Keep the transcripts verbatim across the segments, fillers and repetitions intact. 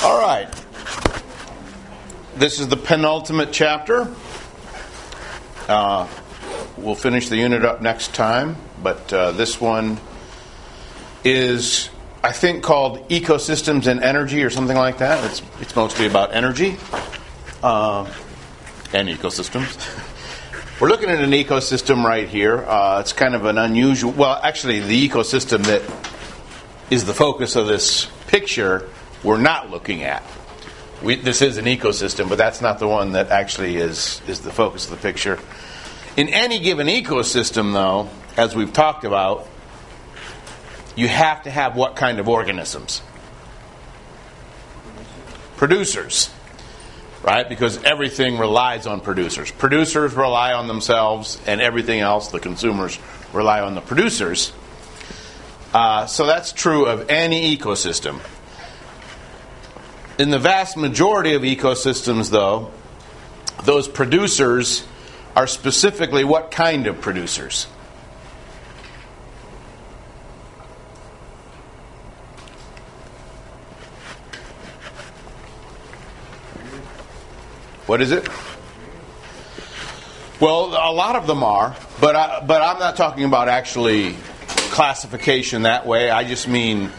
All right. This is the penultimate chapter. Uh, we'll finish the unit up next time, but uh, this one is, I think, called Ecosystems and Energy or something like that. It's, it's mostly about energy uh, and ecosystems. We're looking at an ecosystem right here. Uh, it's kind of an unusual... Well, actually, the ecosystem that is the focus of this picture, we're not looking at. We, this is an ecosystem, but that's not the one that actually is, is the focus of the picture. In any given ecosystem, though, as we've talked about, you have to have what kind of organisms? Producers. Right? Because everything relies on producers. Producers rely on themselves, and everything else, the consumers, rely on the producers. Uh, so that's true of any ecosystem. In the vast majority of ecosystems, though, those producers are specifically what kind of producers? What is it? Well, a lot of them are, but I, but I'm not talking about actually classification that way. I just mean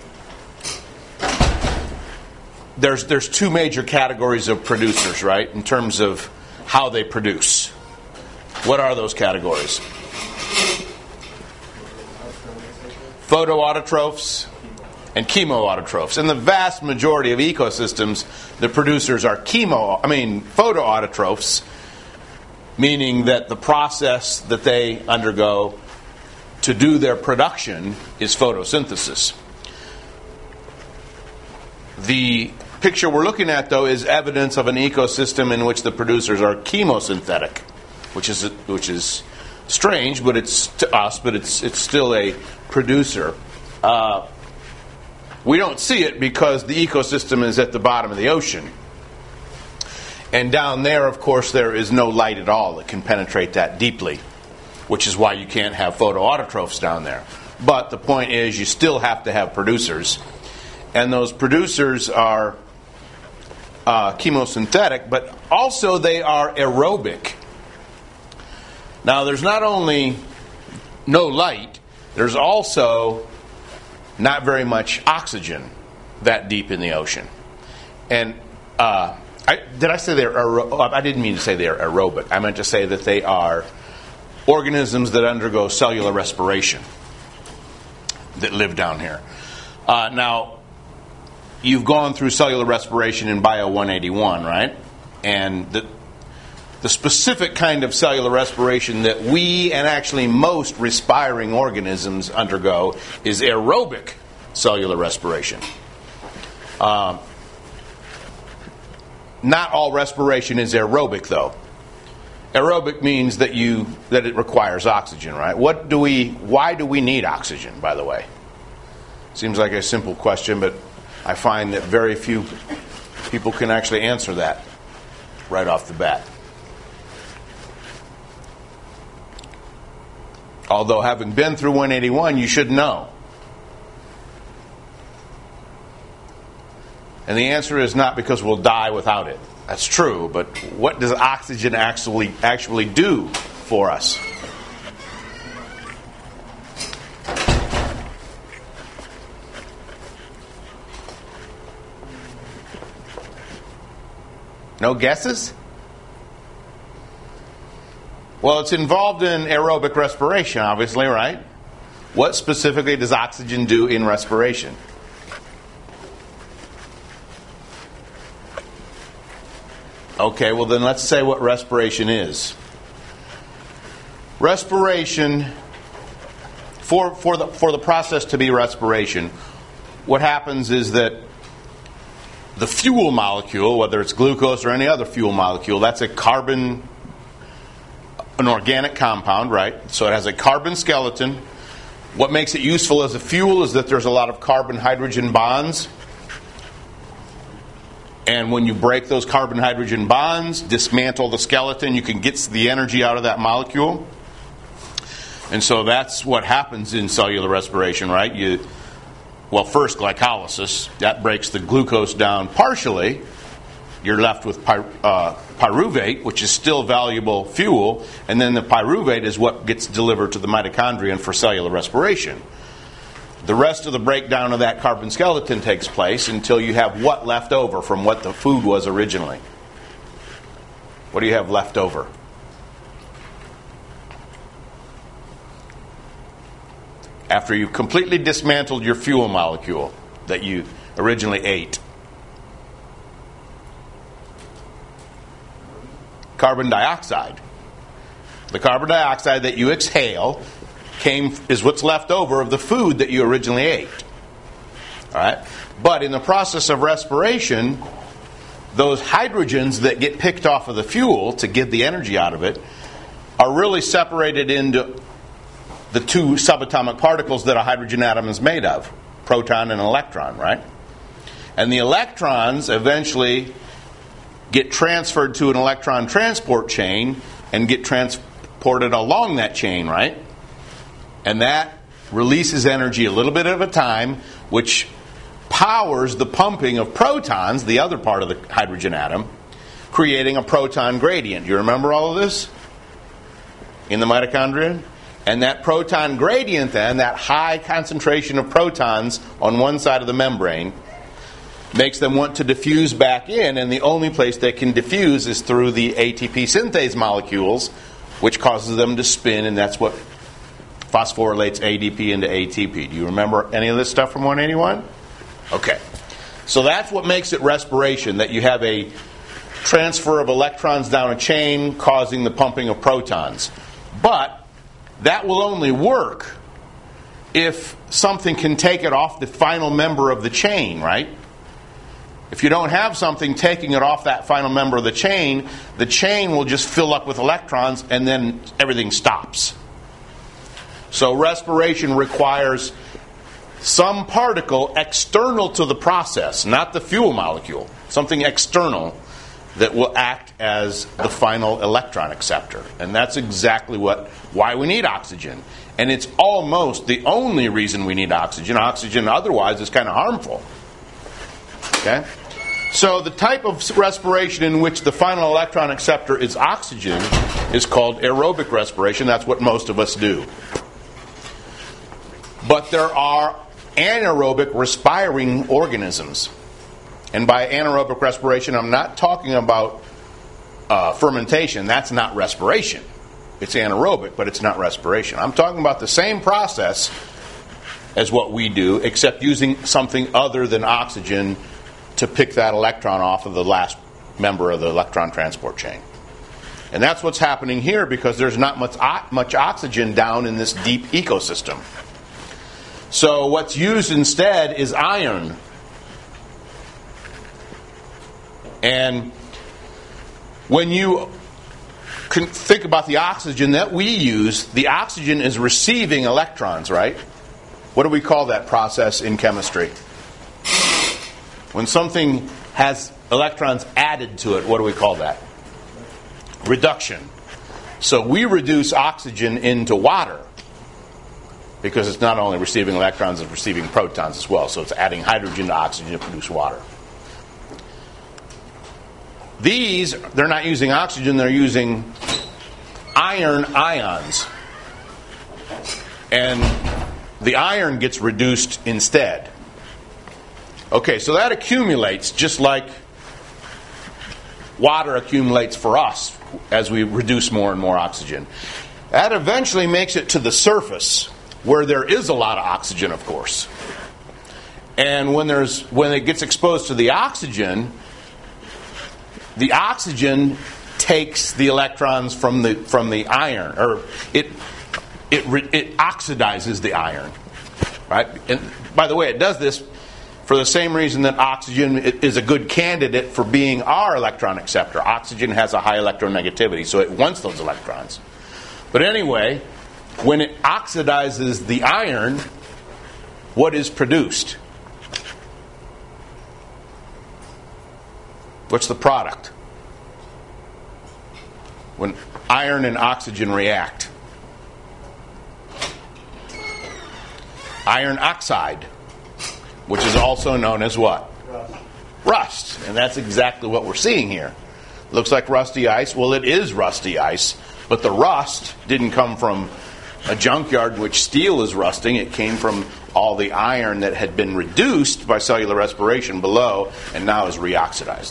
there's there's two major categories of producers, right? In terms of how they produce. What are those categories? Photoautotrophs and chemoautotrophs. In the vast majority of ecosystems, the producers are chemo, I mean photoautotrophs, meaning that the process that they undergo to do their production is photosynthesis. The picture we're looking at, though, is evidence of an ecosystem in which the producers are chemosynthetic, which is which is strange, but it's to us, but it's it's still a producer. Uh, We don't see it because the ecosystem is at the bottom of the ocean. And down there, of course, there is no light at all that can penetrate that deeply, which is why you can't have photoautotrophs down there. But the point is, you still have to have producers. And those producers are uh, chemosynthetic, but also they are aerobic. Now, there's not only no light, there's also not very much oxygen that deep in the ocean. And uh, I, did I say they're aer- I didn't mean to say they're aerobic. I meant to say that they are organisms that undergo cellular respiration that live down here. Uh, now, you've gone through cellular respiration in Bio one eighty-one, right? And the The specific kind of cellular respiration that we and actually most respiring organisms undergo is aerobic cellular respiration. Um, not all respiration is aerobic, though. Aerobic means that you that it requires oxygen, right? What do we? Why do we need oxygen, by the way? Seems like a simple question, but I find that very few people can actually answer that right off the bat. Although, having been through one eighty-one, you should know. And the answer is not because we'll die without it. That's true, but what does oxygen actually actually do for us? No guesses? Well, it's involved in aerobic respiration, obviously, right? What specifically does oxygen do in respiration? Okay, well then let's say what respiration is. Respiration, for, for, the, for the process to be respiration, what happens is that the fuel molecule, whether it's glucose or any other fuel molecule, that's a carbon, an organic compound, right? So it has a carbon skeleton. What makes it useful as a fuel is that there's a lot of carbon-hydrogen bonds. And when you break those carbon-hydrogen bonds, dismantle the skeleton, you can get the energy out of that molecule. And so that's what happens in cellular respiration, right? You well, first glycolysis. That breaks the glucose down partially. You're left with py, uh, pyruvate, which is still valuable fuel, and then the pyruvate is what gets delivered to the mitochondrion for cellular respiration. The rest of the breakdown of that carbon skeleton takes place until you have what left over from what the food was originally. What do you have left over? After you've completely dismantled your fuel molecule that you originally ate. Carbon dioxide. The carbon dioxide that you exhale came is what's left over of the food that you originally ate. All right? But in the process of respiration, those hydrogens that get picked off of the fuel to get the energy out of it are really separated into the two subatomic particles that a hydrogen atom is made of, proton and electron, right? And the electrons eventually get transferred to an electron transport chain and get transported along that chain, right? And that releases energy a little bit at a time, which powers the pumping of protons, the other part of the hydrogen atom, creating a proton gradient. You remember all of this in the mitochondria? And that proton gradient then, that high concentration of protons on one side of the membrane, makes them want to diffuse back in, and the only place they can diffuse is through the A T P synthase molecules, which causes them to spin, and that's what phosphorylates A D P into A T P. Do you remember any of this stuff from one eighty-one? Okay. So that's what makes it respiration, that you have a transfer of electrons down a chain causing the pumping of protons. But that will only work if something can take it off the final member of the chain, right? If you don't have something taking it off that final member of the chain, the chain will just fill up with electrons and then everything stops. So respiration requires some particle external to the process, not the fuel molecule, something external that will act as the final electron acceptor. And that's exactly what why we need oxygen. And it's almost the only reason we need oxygen. Oxygen otherwise is kind of harmful. Okay? So the type of respiration in which the final electron acceptor is oxygen is called aerobic respiration. That's what most of us do. But there are anaerobic respiring organisms. And by anaerobic respiration, I'm not talking about uh, fermentation. That's not respiration. It's anaerobic, but it's not respiration. I'm talking about the same process as what we do, except using something other than oxygen to pick that electron off of the last member of the electron transport chain. And that's what's happening here because there's not much, much oxygen down in this deep ecosystem. So what's used instead is iron. And when you can think about the oxygen that we use, the oxygen is receiving electrons, right? What do we call that process in chemistry? When something has electrons added to it, what do we call that? Reduction. So we reduce oxygen into water because it's not only receiving electrons, it's receiving protons as well. So it's adding hydrogen to oxygen to produce water. These, they're not using oxygen, they're using iron ions. And the iron gets reduced instead. Okay, so that accumulates just like water accumulates for us as we reduce more and more oxygen. That eventually makes it to the surface where there is a lot of oxygen, of course. And when there's when it gets exposed to the oxygen, the oxygen takes the electrons from the from the iron, or it it it oxidizes the iron, right? And by the way, it does this for the same reason that oxygen is a good candidate for being our electron acceptor. Oxygen has a high electronegativity, so it wants those electrons. But anyway, when it oxidizes the iron, what is produced? What's the product? When iron and oxygen react. Iron oxide. which is also known as what? Rust. Rust. And that's exactly what we're seeing here. Looks like rusty ice. Well, it is rusty ice, but the rust didn't come from a junkyard in which steel is rusting. It came from all the iron that had been reduced by cellular respiration below and now is reoxidized.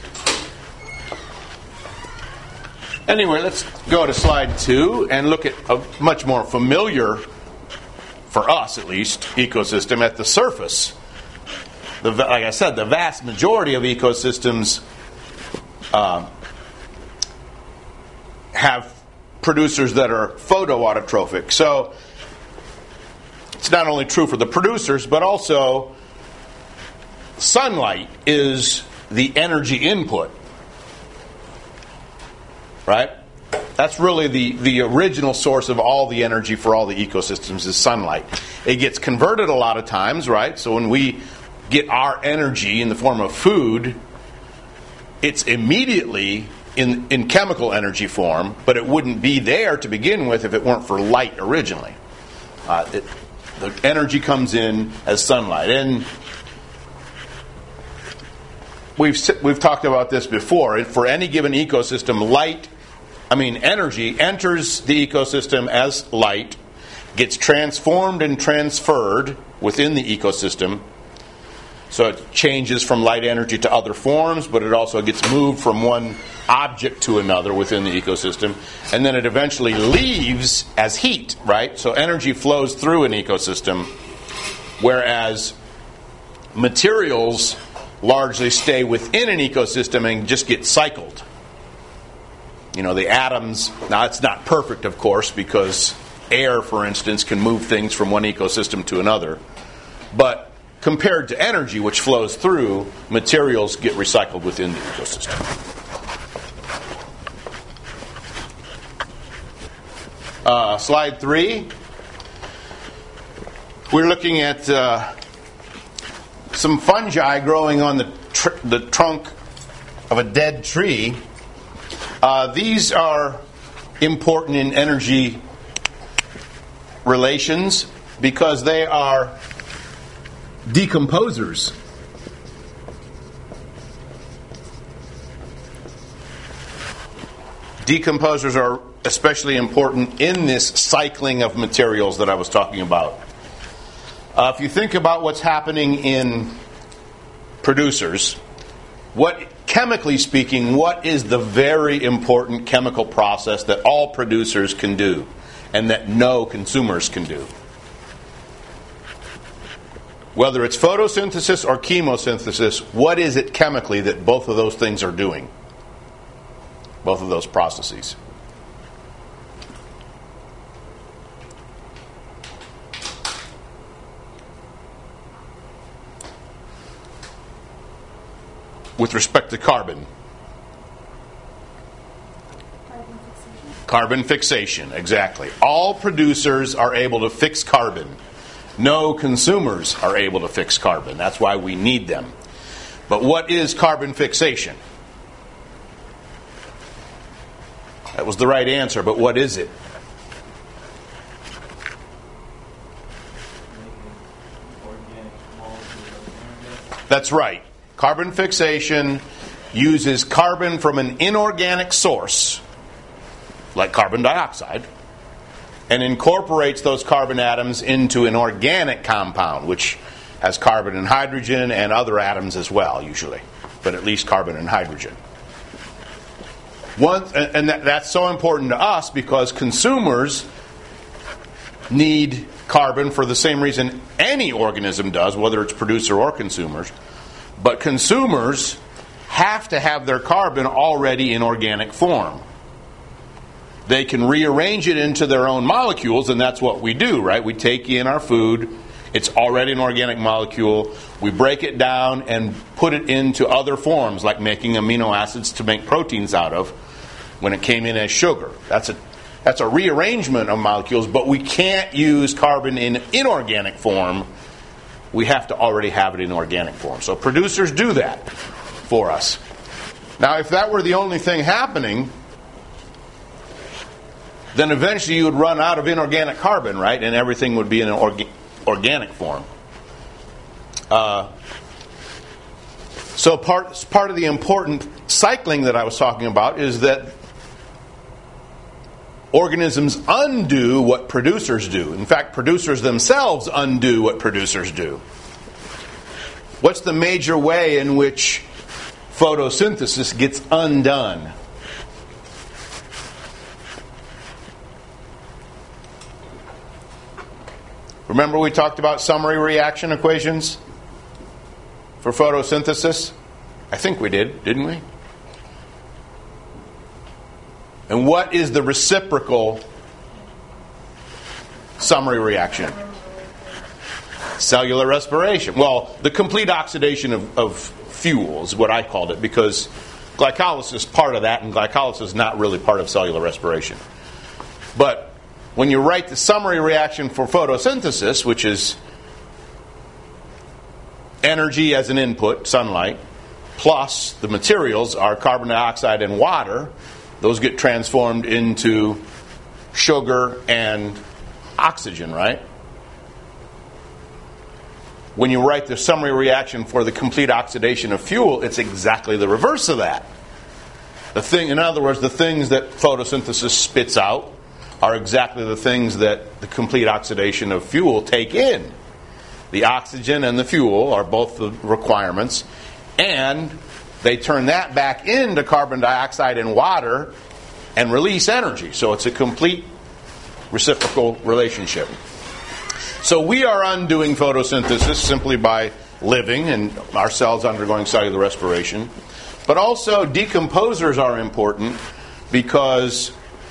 Anyway, let's go to slide two and look at a much more familiar, for us at least, ecosystem at the surface. The, like I said, the vast majority of ecosystems uh, have producers that are photoautotrophic. So it's not only true for the producers, but also sunlight is the energy input. Right? That's really the, the original source of all the energy for all the ecosystems is sunlight. It gets converted a lot of times, right? So when we get our energy in the form of food, it's immediately in, in chemical energy form, but it wouldn't be there to begin with if it weren't for light originally. Uh, it, the energy comes in as sunlight. And we've we've talked about this before. For any given ecosystem, light, I mean energy, enters the ecosystem as light, gets transformed and transferred within the ecosystem. So it changes from light energy to other forms, but it also gets moved from one object to another within the ecosystem. And then it eventually leaves as heat, right? So energy flows through an ecosystem, whereas materials largely stay within an ecosystem and just get cycled. You know, the atoms, now it's not perfect, of course, because air, for instance, can move things from one ecosystem to another. But compared to energy, which flows through, materials get recycled within the ecosystem. Uh, slide three. We're looking at uh, some fungi growing on the tr- the trunk of a dead tree. Uh, these are important in energy relations because they are decomposers. Decomposers are especially important in this cycling of materials that I was talking about. Uh, if you think about what's happening in producers, what, chemically speaking, what is the very important chemical process that all producers can do and that no consumers can do? Whether it's photosynthesis or chemosynthesis, what is it chemically that both of those things are doing? Both of those processes. With respect to carbon. Carbon fixation. Carbon fixation, exactly. All producers are able to fix carbon. No consumers are able to fix carbon. That's why we need them. But what is carbon fixation? That was the right answer, but what is it? That's right. Carbon fixation uses carbon from an inorganic source, like carbon dioxide, and incorporates those carbon atoms into an organic compound, which has carbon and hydrogen and other atoms as well, usually, but at least carbon and hydrogen. One, and that, that's so important to us because consumers need carbon for the same reason any organism does, whether it's producer or consumers. But consumers have to have their carbon already in organic form. They can rearrange it into their own molecules, and that's what we do, right? We take in our food. It's already an organic molecule. We break it down and put it into other forms, like making amino acids to make proteins out of when it came in as sugar. That's a that's a rearrangement of molecules, but we can't use carbon in inorganic form. We have to already have it in organic form. So producers do that for us. Now, if that were the only thing happening, then eventually you would run out of inorganic carbon, right? And everything would be in an orga- organic form. Uh, so part part of the important cycling that I was talking about is that organisms undo what producers do. In fact, producers themselves undo what producers do. What's the major way in which photosynthesis gets undone? Remember we talked about summary reaction equations for photosynthesis? I think we did, didn't we? And what is the reciprocal summary reaction? Cellular respiration. Well, the complete oxidation of, of fuel is what I called it, because glycolysis is part of that, and glycolysis is not really part of cellular respiration. But when you write the summary reaction for photosynthesis, which is energy as an input, sunlight, plus the materials are carbon dioxide and water, those get transformed into sugar and oxygen, right? When you write the summary reaction for the complete oxidation of fuel, it's exactly the reverse of that. The thing, in other words, the things that photosynthesis spits out are exactly the things that the complete oxidation of fuel take in. The oxygen and the fuel are both the requirements, and they turn that back into carbon dioxide and water and release energy. So it's a complete reciprocal relationship. So we are undoing photosynthesis simply by living and our cells undergoing cellular respiration. But also decomposers are important because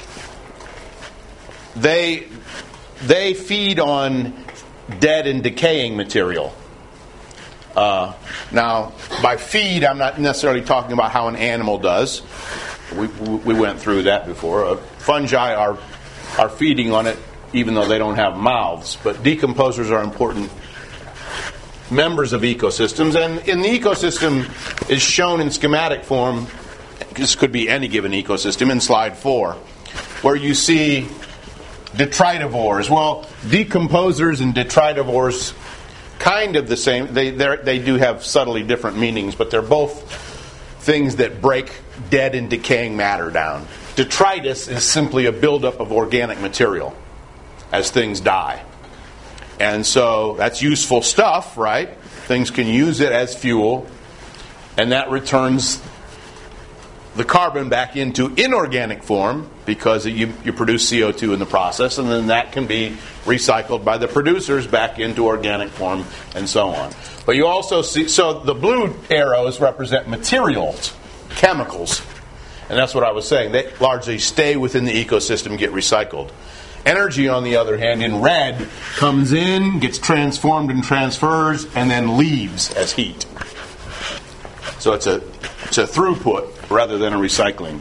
they they feed on dead and decaying material. Uh, now, by feed, I'm not necessarily talking about how an animal does. We, we went through that before. Uh, fungi are are feeding on it even though they don't have mouths. But decomposers are important members of ecosystems. And in the ecosystem is shown in schematic form. This could be any given ecosystem in slide four, where you see detritivores. Well, decomposers and detritivores, kind of the same. They they do have subtly different meanings, but they're both things that break dead and decaying matter down. Detritus is simply a buildup of organic material as things die. And so that's useful stuff, right? Things can use it as fuel, and that returns the carbon back into inorganic form because you, you produce C O two in the process, and then that can be recycled by the producers back into organic form, and so on. But you also see, so the blue arrows represent materials, chemicals, and that's what I was saying. They largely stay within the ecosystem, get recycled. Energy, on the other hand, in red, comes in, gets transformed and transfers, and then leaves as heat. So it's a it's a throughput rather than a recycling.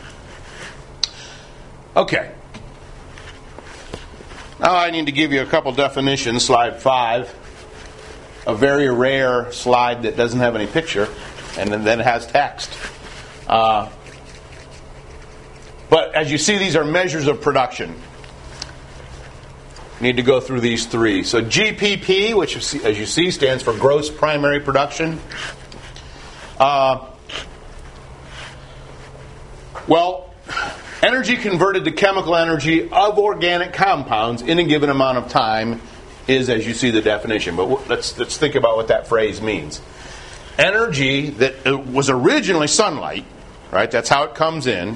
Okay. Now I need to give you a couple definitions. Slide five. A very rare slide that doesn't have any picture, and then it has text. Uh, but as you see, these are measures of production. Need to go through these three. So G P P, which as you see stands for gross primary production. Uh, well, energy converted to chemical energy of organic compounds in a given amount of time is, as you see, the definition. But let's let's think about what that phrase means. Energy that was originally sunlight, right? That's how it comes in.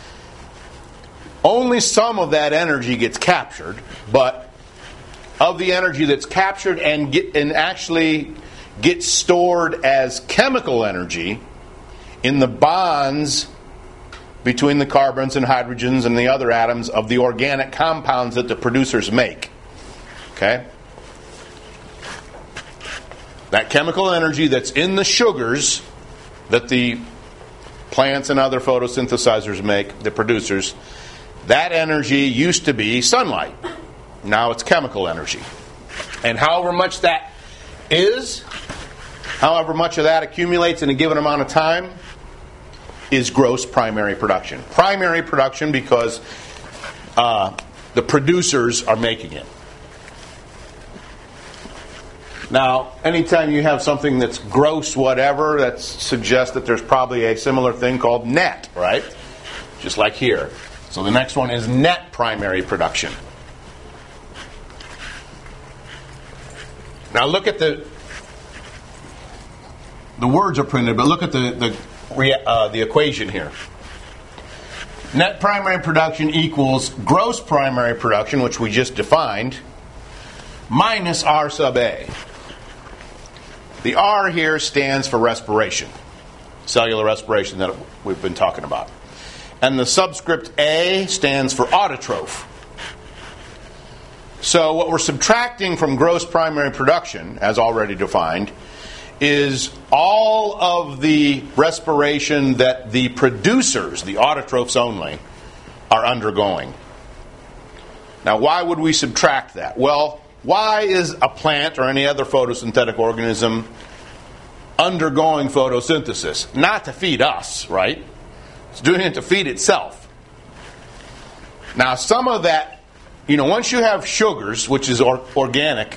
Only some of that energy gets captured, but of the energy that's captured and get, and actually gets stored as chemical energy in the bonds between the carbons and hydrogens and the other atoms of the organic compounds that the producers make. Okay? That chemical energy that's in the sugars that the plants and other photosynthesizers make, the producers, that energy used to be sunlight. Now it's chemical energy. And however much that is, however much of that accumulates in a given amount of time, is gross primary production. Primary production because uh, the producers are making it. Now, anytime you have something that's gross whatever, that suggests that there's probably a similar thing called net, right? Just like here. So the next one is net primary production. Now look at the, the words are printed, but look at the, the, uh, the equation here. Net primary production equals gross primary production, which we just defined, minus R sub A. The R here stands for respiration, cellular respiration that we've been talking about. And the subscript A stands for autotroph. So what we're subtracting from gross primary production, as already defined, is all of the respiration that the producers, the autotrophs only, are undergoing. Now, why would we subtract that? Well, why is a plant or any other photosynthetic organism undergoing photosynthesis? Not to feed us, right? It's doing it to feed itself. Now, some of that, you know, once you have sugars, which is or- organic,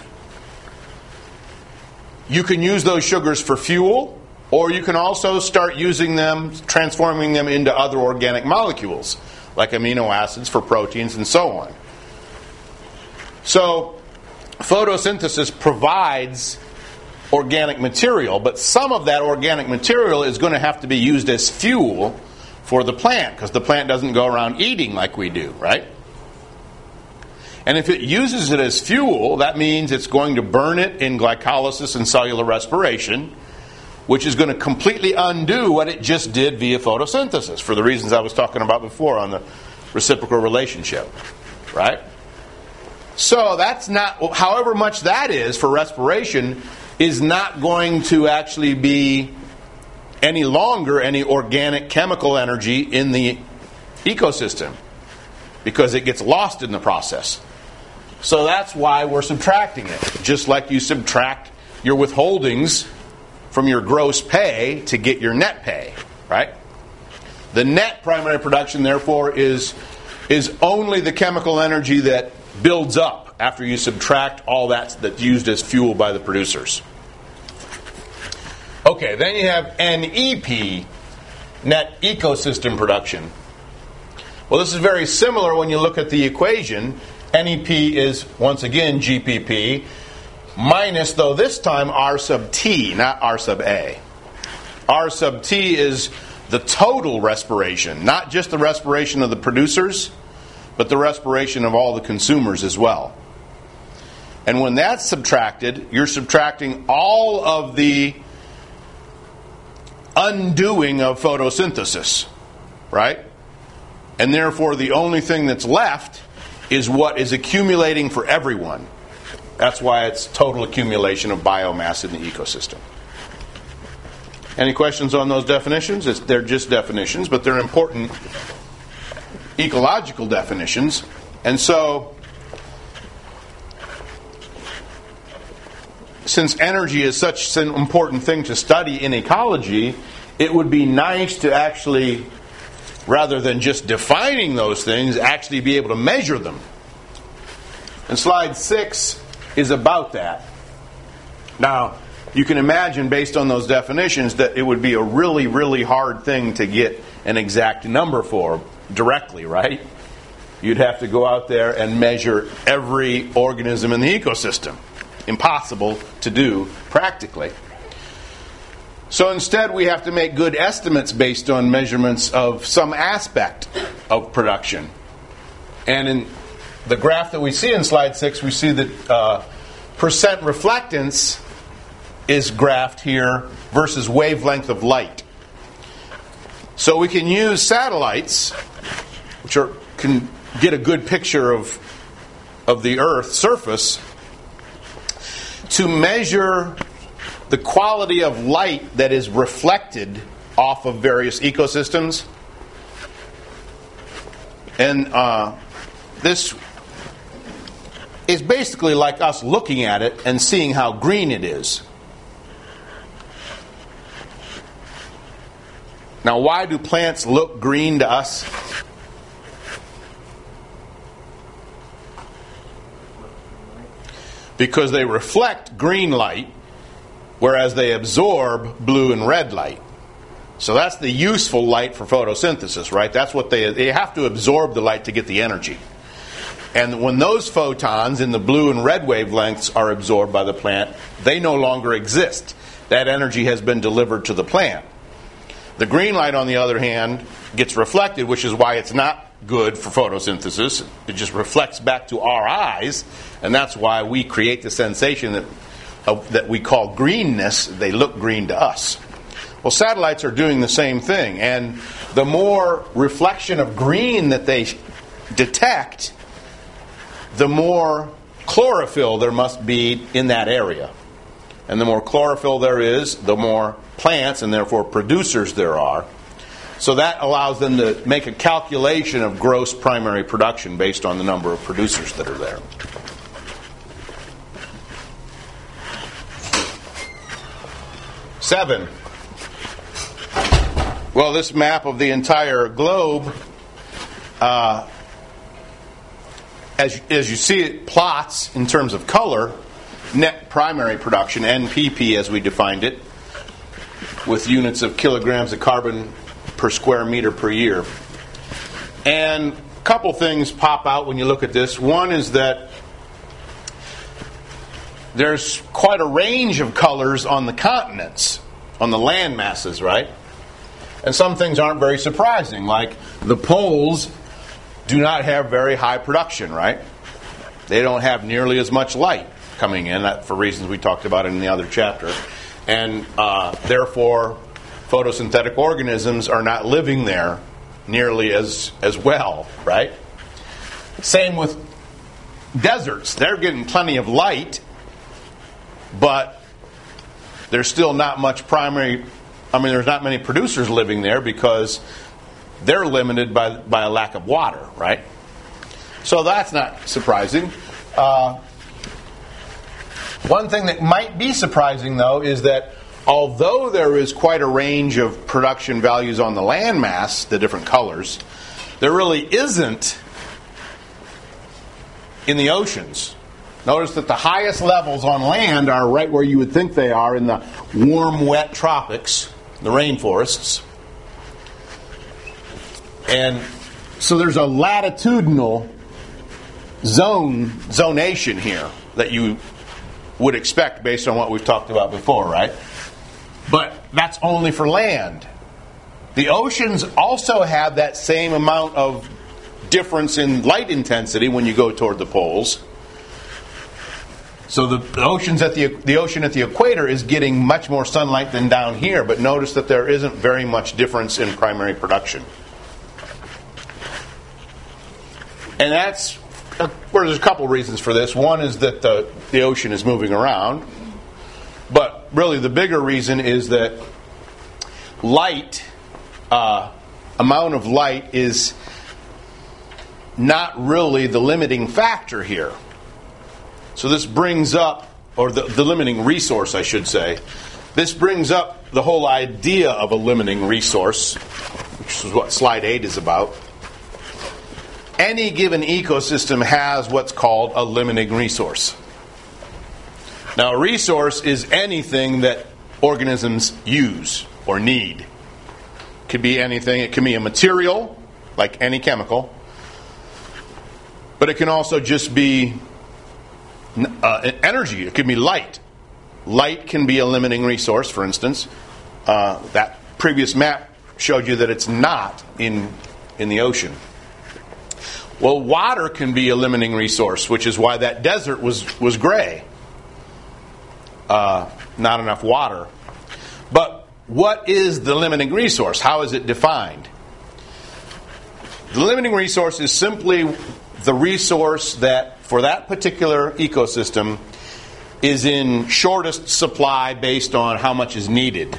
you can use those sugars for fuel, or you can also start using them, transforming them into other organic molecules, like amino acids for proteins and so on. So, photosynthesis provides organic material, but some of that organic material is going to have to be used as fuel for the plant, because the plant doesn't go around eating like we do, right? And if it uses it as fuel, that means it's going to burn it in glycolysis and cellular respiration, which is going to completely undo what it just did via photosynthesis, for the reasons I was talking about before on the reciprocal relationship, right? So that's not, however much that is for respiration, is not going to actually be any longer any organic chemical energy in the ecosystem, because it gets lost in the process. So that's why we're subtracting it. Just like you subtract your withholdings from your gross pay to get your net pay, right? The net primary production, therefore, is, is only the chemical energy that builds up after you subtract all that that's used as fuel by the producers. Okay, then you have N E P, net ecosystem production. Well, this is very similar when you look at the equation. N E P is, once again, G P P, minus, though this time, R sub T, not R sub A. R sub T is the total respiration, not just the respiration of the producers, but the respiration of all the consumers as well. And when that's subtracted, you're subtracting all of the undoing of photosynthesis, right? And therefore, the only thing that's left is what is accumulating for everyone. That's why it's total accumulation of biomass in the ecosystem. Any questions on those definitions? It's, they're just definitions, but they're important ecological definitions. And so, since energy is such an important thing to study in ecology, it would be nice to actually, rather than just defining those things, actually be able to measure them. And slide six is about that. Now, you can imagine, based on those definitions, that it would be a really, really hard thing to get an exact number for directly, right? You'd have to go out there and measure every organism in the ecosystem. Impossible to do practically. So instead, we have to make good estimates based on measurements of some aspect of production. And in the graph that we see in slide six, we see that uh, percent reflectance is graphed here versus wavelength of light. So we can use satellites, which are, can get a good picture of, of the Earth's surface, to measure the quality of light that is reflected off of various ecosystems. And uh, this is basically like us looking at it and seeing how green it is. Now, why do plants look green to us? because they reflect green light, whereas they absorb blue and red light. So that's the useful light for photosynthesis, right? That's what they they have to absorb the light to get the energy. And when those photons in the blue and red wavelengths are absorbed by the plant, they no longer exist. That energy has been delivered to the plant. The green light, on the other hand, gets reflected, which is why it's not good for photosynthesis. It just reflects back to our eyes, and that's why we create the sensation that uh, that we call greenness. They look green to us. Well, satellites are doing the same thing, and the more reflection of green that they detect, the more chlorophyll there must be in that area. And the more chlorophyll there is, the more plants and therefore producers there are. So that allows them to make a calculation of gross primary production based on the number of producers that are there. Seven. Well, this map of the entire globe, uh, as, as you see it plots in terms of color, net primary production, N P P as we defined it, with units of kilograms of carbon per square meter per year. And a couple things pop out when you look at this. One is that there's quite a range of colors on the continents, on the land masses, right? And some things aren't very surprising, like the poles do not have very high production, right? They don't have nearly as much light coming in, that for reasons we talked about in the other chapter. And uh, therefore, photosynthetic organisms are not living there nearly as, as well, right? Same with deserts. They're getting plenty of light, but there's still not much primary... I mean, there's not many producers living there because they're limited by by a lack of water, right? So that's not surprising. Uh, one thing that might be surprising, though, is that although there is quite a range of production values on the landmass, the different colors, there really isn't in the oceans. Notice that the highest levels on land are right where you would think they are in the warm, wet tropics, the rainforests. And so there's a latitudinal zone, zonation here that you would expect based on what we've talked about before, right? But that's only for land. The oceans also have that same amount of difference in light intensity when you go toward the poles. So the, the oceans at the the ocean at the equator is getting much more sunlight than down here, but notice that there isn't very much difference in primary production. And that's uh, well, there's a couple reasons for this. One is that the the ocean is moving around, but really the bigger reason is that light, uh, amount of light is not really the limiting factor here. So this brings up, or the, the limiting resource, I should say, this brings up the whole idea of a limiting resource, which is what slide eight is about. Any given ecosystem has what's called a limiting resource. Now, a resource is anything that organisms use or need. It could be anything. It can be a material, like any chemical, but it can also just be Uh, energy. It can be light. Light can be a limiting resource, for instance. Uh, that previous map showed you that it's not in in the ocean. Well, water can be a limiting resource, which is why that desert was, was gray. Uh, not enough water. But what is the limiting resource? How is it defined? The limiting resource is simply the resource that, for that particular ecosystem, is in shortest supply based on how much is needed.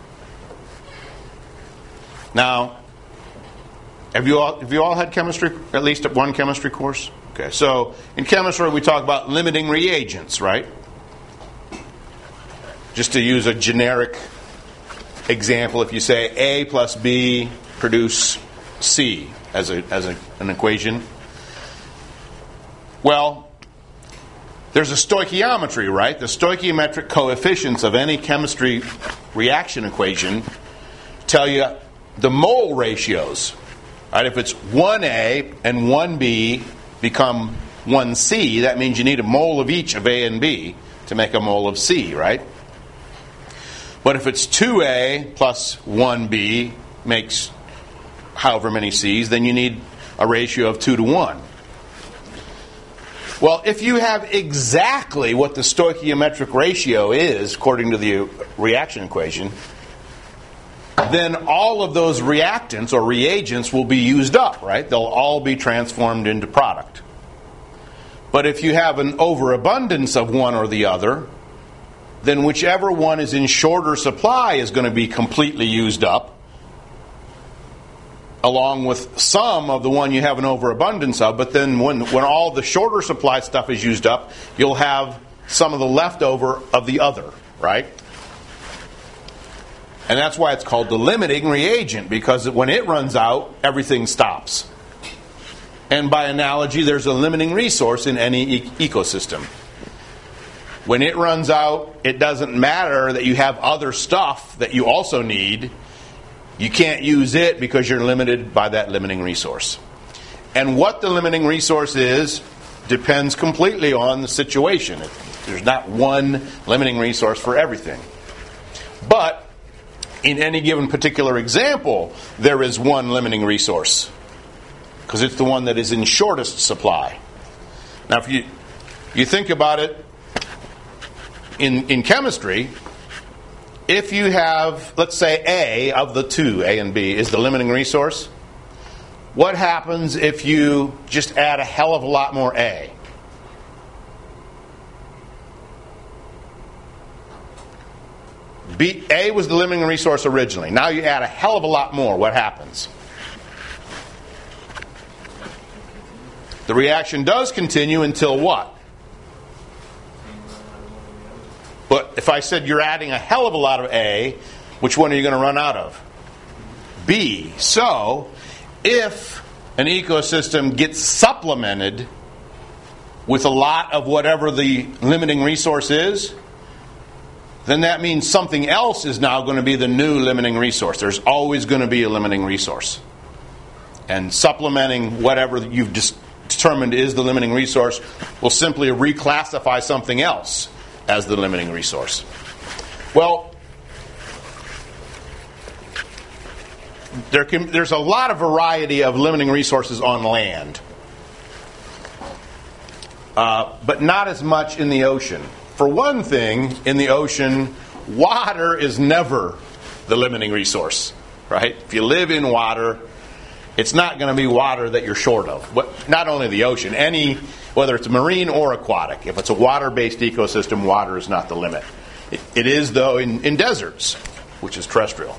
Now, have you all have you all had chemistry, at least one chemistry course? Okay, so in chemistry we talk about limiting reagents, right? Just to use a generic example, if you say A plus B produce C as a as a, an equation. Well, there's a stoichiometry, right? The stoichiometric coefficients of any chemistry reaction equation tell you the mole ratios. Right? If it's one A and one B become one C, that means you need a mole of each of A and B to make a mole of C, right? But if it's two A plus one B makes however many C's, then you need a ratio of two to one. Well, if you have exactly what the stoichiometric ratio is, according to the reaction equation, then all of those reactants or reagents will be used up, right? They'll all be transformed into product. But if you have an overabundance of one or the other, then whichever one is in shorter supply is going to be completely used up, along with some of the one you have an overabundance of. But then when, when all the shorter supply stuff is used up, you'll have some of the leftover of the other, right? And that's why it's called the limiting reagent, because when it runs out, everything stops. And by analogy, there's a limiting resource in any e- ecosystem. When it runs out, it doesn't matter that you have other stuff that you also need. You can't use it because you're limited by that limiting resource. And what the limiting resource is depends completely on the situation. There's not one limiting resource for everything. But in any given particular example, there is one limiting resource, because it's the one that is in shortest supply. Now, if you you think about it in, in chemistry, if you have, let's say, A of the two, A and B, is the limiting resource, what happens if you just add a hell of a lot more A? B, A was the limiting resource originally. Now you add a hell of a lot more. What happens? The reaction does continue until what? But if I said you're adding a hell of a lot of A, which one are you going to run out of? B. So, if an ecosystem gets supplemented with a lot of whatever the limiting resource is, then that means something else is now going to be the new limiting resource. There's always going to be a limiting resource. And supplementing whatever you've just determined is the limiting resource will simply reclassify something else as the limiting resource. Well, there can, there's a lot of variety of limiting resources on land, uh, but not as much in the ocean. For one thing, in the ocean, water is never the limiting resource, right? If you live in water, it's not going to be water that you're short of. But not only the ocean, any, whether it's marine or aquatic, if it's a water-based ecosystem, water is not the limit. It, it is, though, in, in deserts, which is terrestrial.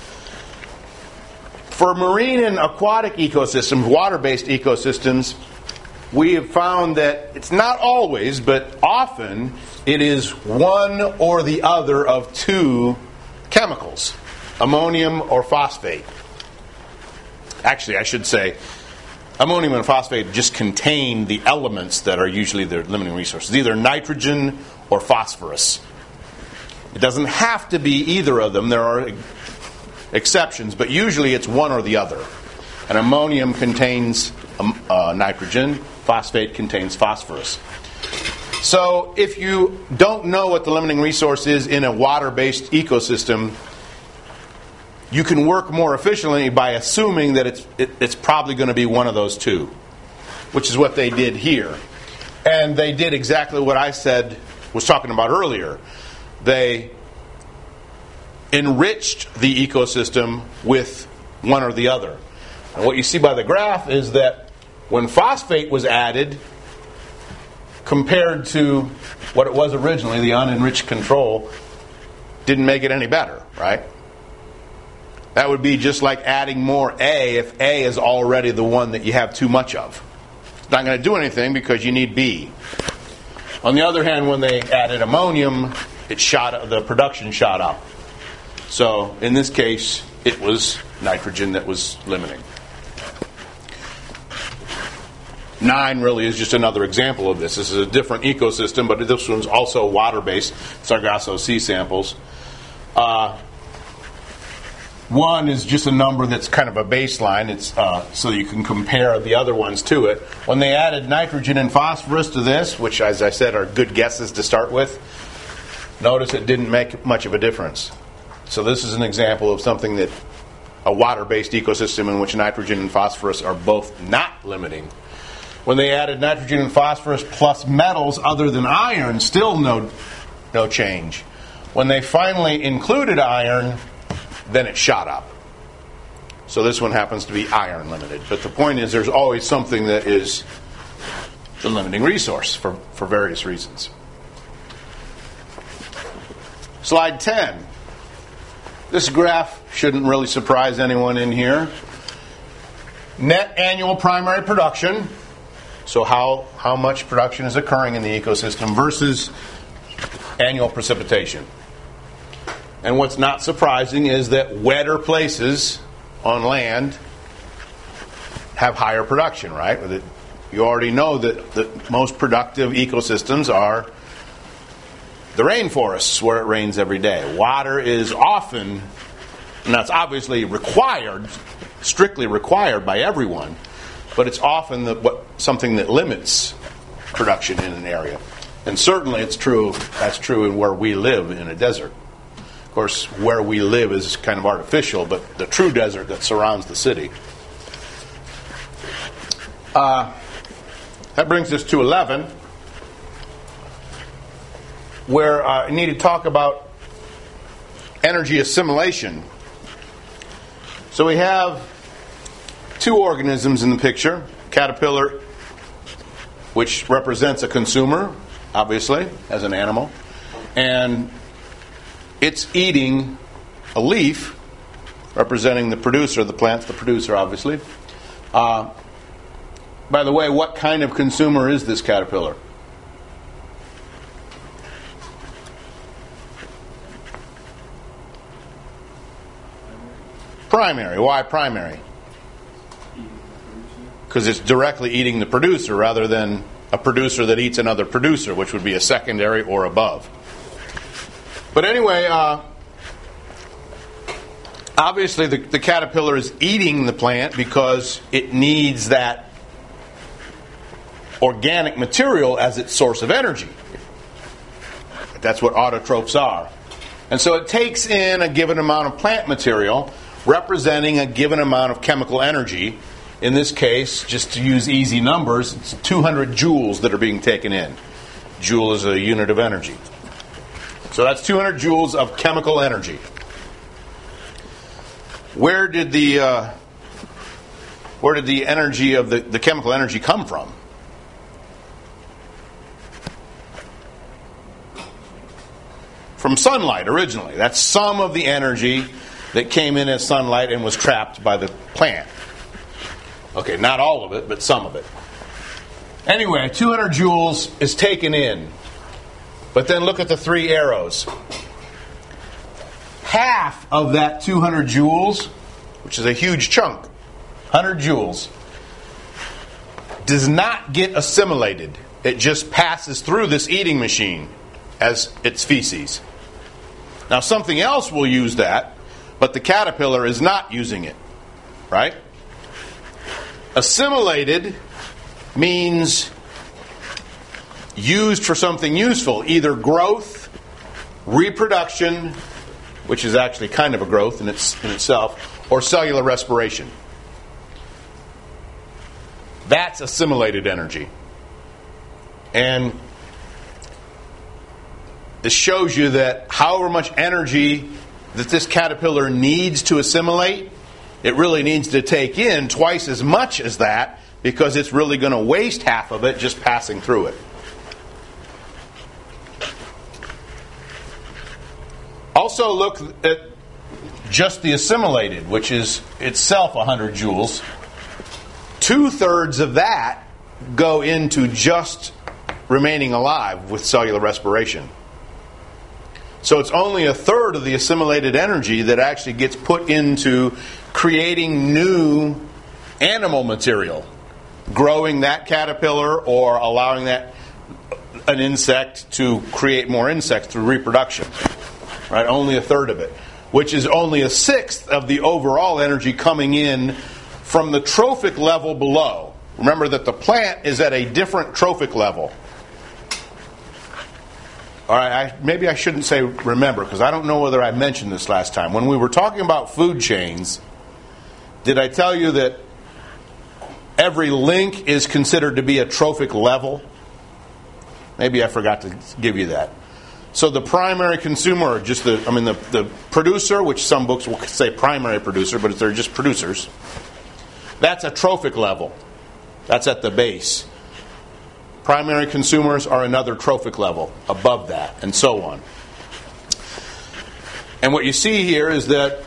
For marine and aquatic ecosystems, water-based ecosystems, we have found that it's not always, but often, it is one or the other of two chemicals, ammonium or phosphate. Actually, I should say, ammonium and phosphate just contain the elements that are usually their limiting resources, either nitrogen or phosphorus. It doesn't have to be either of them. There are exceptions, but usually it's one or the other. And ammonium contains um, uh, nitrogen, phosphate contains phosphorus. So if you don't know what the limiting resource is in a water-based ecosystem, you can work more efficiently by assuming that it's it, it's probably going to be one of those two, which is what they did here. And they did exactly what I said, was talking about earlier. They enriched the ecosystem with one or the other. And what you see by the graph is that when phosphate was added, compared to what it was originally, the unenriched control didn't make it any better, right? That would be just like adding more A if A is already the one that you have too much of. It's not going to do anything because you need B. On the other hand, when they added ammonium, it shot the production shot up. So in this case, it was nitrogen that was limiting. nine really is just another example of this. This is a different ecosystem, but this one's also water-based, Sargasso Sea samples. Uh, one is just a number that's kind of a baseline. It's uh, so you can compare the other ones to it. When they added nitrogen and phosphorus to this, which, as I said, are good guesses to start with, notice it didn't make much of a difference. So this is an example of something that a water-based ecosystem in which nitrogen and phosphorus are both not limiting. When they added nitrogen and phosphorus plus metals other than iron, still no, no change. When they finally included iron, then it shot up. So this one happens to be iron limited. But the point is there's always something that is the limiting resource for, for various reasons. Slide ten. This graph shouldn't really surprise anyone in here. Net annual primary production, so how, how much production is occurring in the ecosystem versus annual precipitation. And what's not surprising is that wetter places on land have higher production, right? You already know that the most productive ecosystems are the rainforests where it rains every day. Water is often, and that's obviously required, strictly required by everyone, but it's often the, what, something that limits production in an area. And certainly it's true, that's true in where we live in a desert. Of course, where we live is kind of artificial, but the true desert that surrounds the city. Uh, that brings us to eleven, where uh, I need to talk about energy assimilation. So we have two organisms in the picture. Caterpillar, which represents a consumer, obviously, as an animal. And it's eating a leaf, representing the producer. The plant's the producer, obviously. Uh, by the way, what kind of consumer is this caterpillar? Primary. Why primary? Because it's directly eating the producer rather than a producer that eats another producer, which would be a secondary or above. But anyway, uh, obviously the, the caterpillar is eating the plant because it needs that organic material as its source of energy. That's what autotrophs are. And so it takes in a given amount of plant material representing a given amount of chemical energy. In this case, just to use easy numbers, it's two hundred joules that are being taken in. Joule is a unit of energy. So that's two hundred joules of chemical energy. Where did the uh, where did the energy of the, the chemical energy come from? From sunlight originally. That's some of the energy that came in as sunlight and was trapped by the plant. Okay, not all of it, but some of it. Anyway, two hundred joules is taken in. But then look at the three arrows. Half of that two hundred joules, which is a huge chunk, one hundred joules, does not get assimilated. It just passes through this eating machine as its feces. Now something else will use that, but the caterpillar is not using it. Right? Assimilated means used for something useful, either growth, reproduction, which is actually kind of a growth in, its, in itself, or cellular respiration. That's assimilated energy. And this shows you that however much energy that this caterpillar needs to assimilate, it really needs to take in twice as much as that because it's really going to waste half of it just passing through it. Also look at just the assimilated, which is itself one hundred joules. Two-thirds of that go into just remaining alive with cellular respiration. So it's only a third of the assimilated energy that actually gets put into creating new animal material. growing that caterpillar or allowing that an insect to create more insects through reproduction. Right? Only a third of it, which is only a sixth of the overall energy coming in from the trophic level below. Remember that the plant is at a different trophic level. All right, I, maybe I shouldn't say remember, because I don't know whether I mentioned this last time. When we were talking about food chains, did I tell you that every link is considered to be a trophic level? Maybe I forgot to give you that. So the primary consumer, or just the, I mean the, the producer, which some books will say primary producer, but they're just producers, that's a trophic level. That's at the base. Primary consumers are another trophic level above that, and so on. And what you see here is that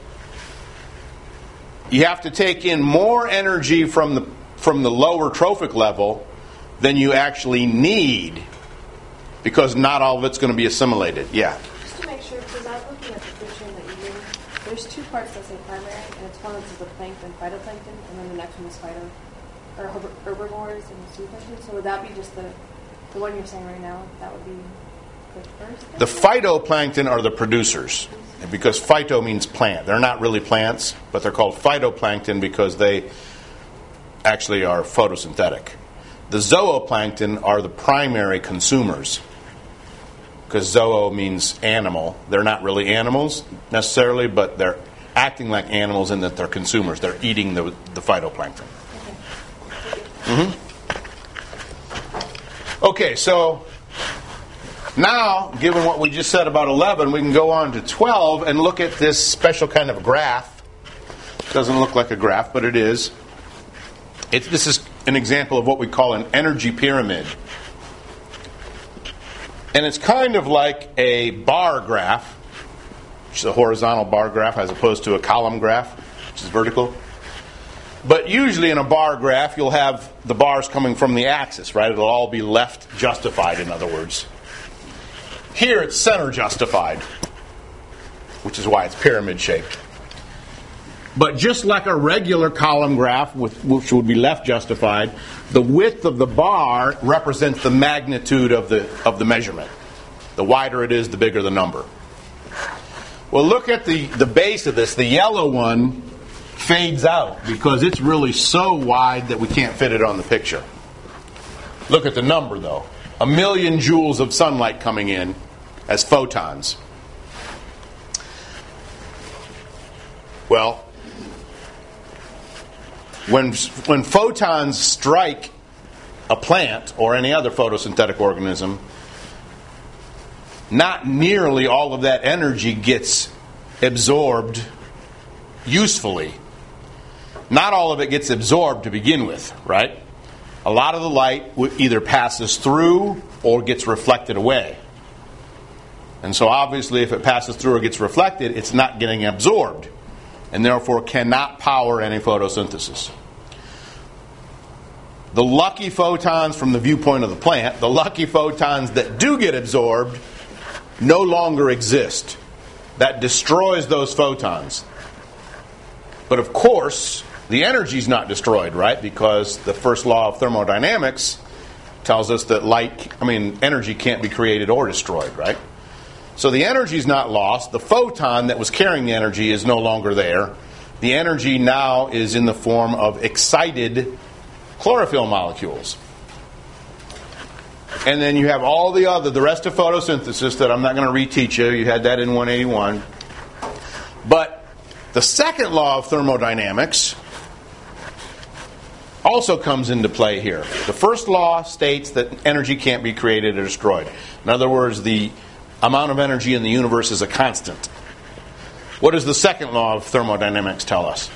you have to take in more energy from the from the lower trophic level than you actually need, because not all of it's going to be assimilated. Yeah? Just to make sure, because I'm looking at the food chain that you gave, there's two parts that say primary, and it's one that's the plankton, phytoplankton, and then the next one is phyto, or herbivores and zooplankton. So would that be just the, the one you're saying right now? That would be the first? The phytoplankton are the producers, because phyto means plant. They're not really plants, but they're called phytoplankton because they actually are photosynthetic. The zooplankton are the primary consumers, because zoo means animal. They're not really animals necessarily, but they're acting like animals in that they're consumers. They're eating the, the phytoplankton. Okay. Mm-hmm. Okay, so now, given what we just said about eleven, we can go on to twelve and look at this special kind of graph. It doesn't look like a graph, but it is. It, this is an example of what we call an energy pyramid. And it's kind of like a bar graph, which is a horizontal bar graph as opposed to a column graph, which is vertical. But usually in a bar graph, you'll have the bars coming from the axis, right? It'll all be left justified, in other words. Here it's center justified, which is why it's pyramid shaped. But just like a regular column graph, with, which would be left justified, the width of the bar represents the magnitude of the of the measurement. The wider it is, the bigger the number. Well, look at the, the base of this. The yellow one fades out because it's really so wide that we can't fit it on the picture. Look at the number, though. A million joules of sunlight coming in as photons. Well, When when photons strike a plant or any other photosynthetic organism, not nearly all of that energy gets absorbed usefully. Not all of it gets absorbed to begin with, right? A lot of the light either passes through or gets reflected away. And so obviously if it passes through or gets reflected, it's not getting absorbed, and therefore cannot power any photosynthesis. The lucky photons from the viewpoint of the plant, the lucky photons that do get absorbed, no longer exist. That destroys those photons. But of course, the energy is not destroyed, right? Because the first law of thermodynamics tells us that light, I mean, energy can't be created or destroyed, right? So the energy is not lost. The photon that was carrying the energy is no longer there. The energy now is in the form of excited chlorophyll molecules. And then you have all the other, the rest of photosynthesis that I'm not going to reteach you. You had that in one eighty-one. But the second law of thermodynamics also comes into play here. The first law states that energy can't be created or destroyed. In other words, the amount of energy in the universe is a constant. What does the second law of thermodynamics tell us?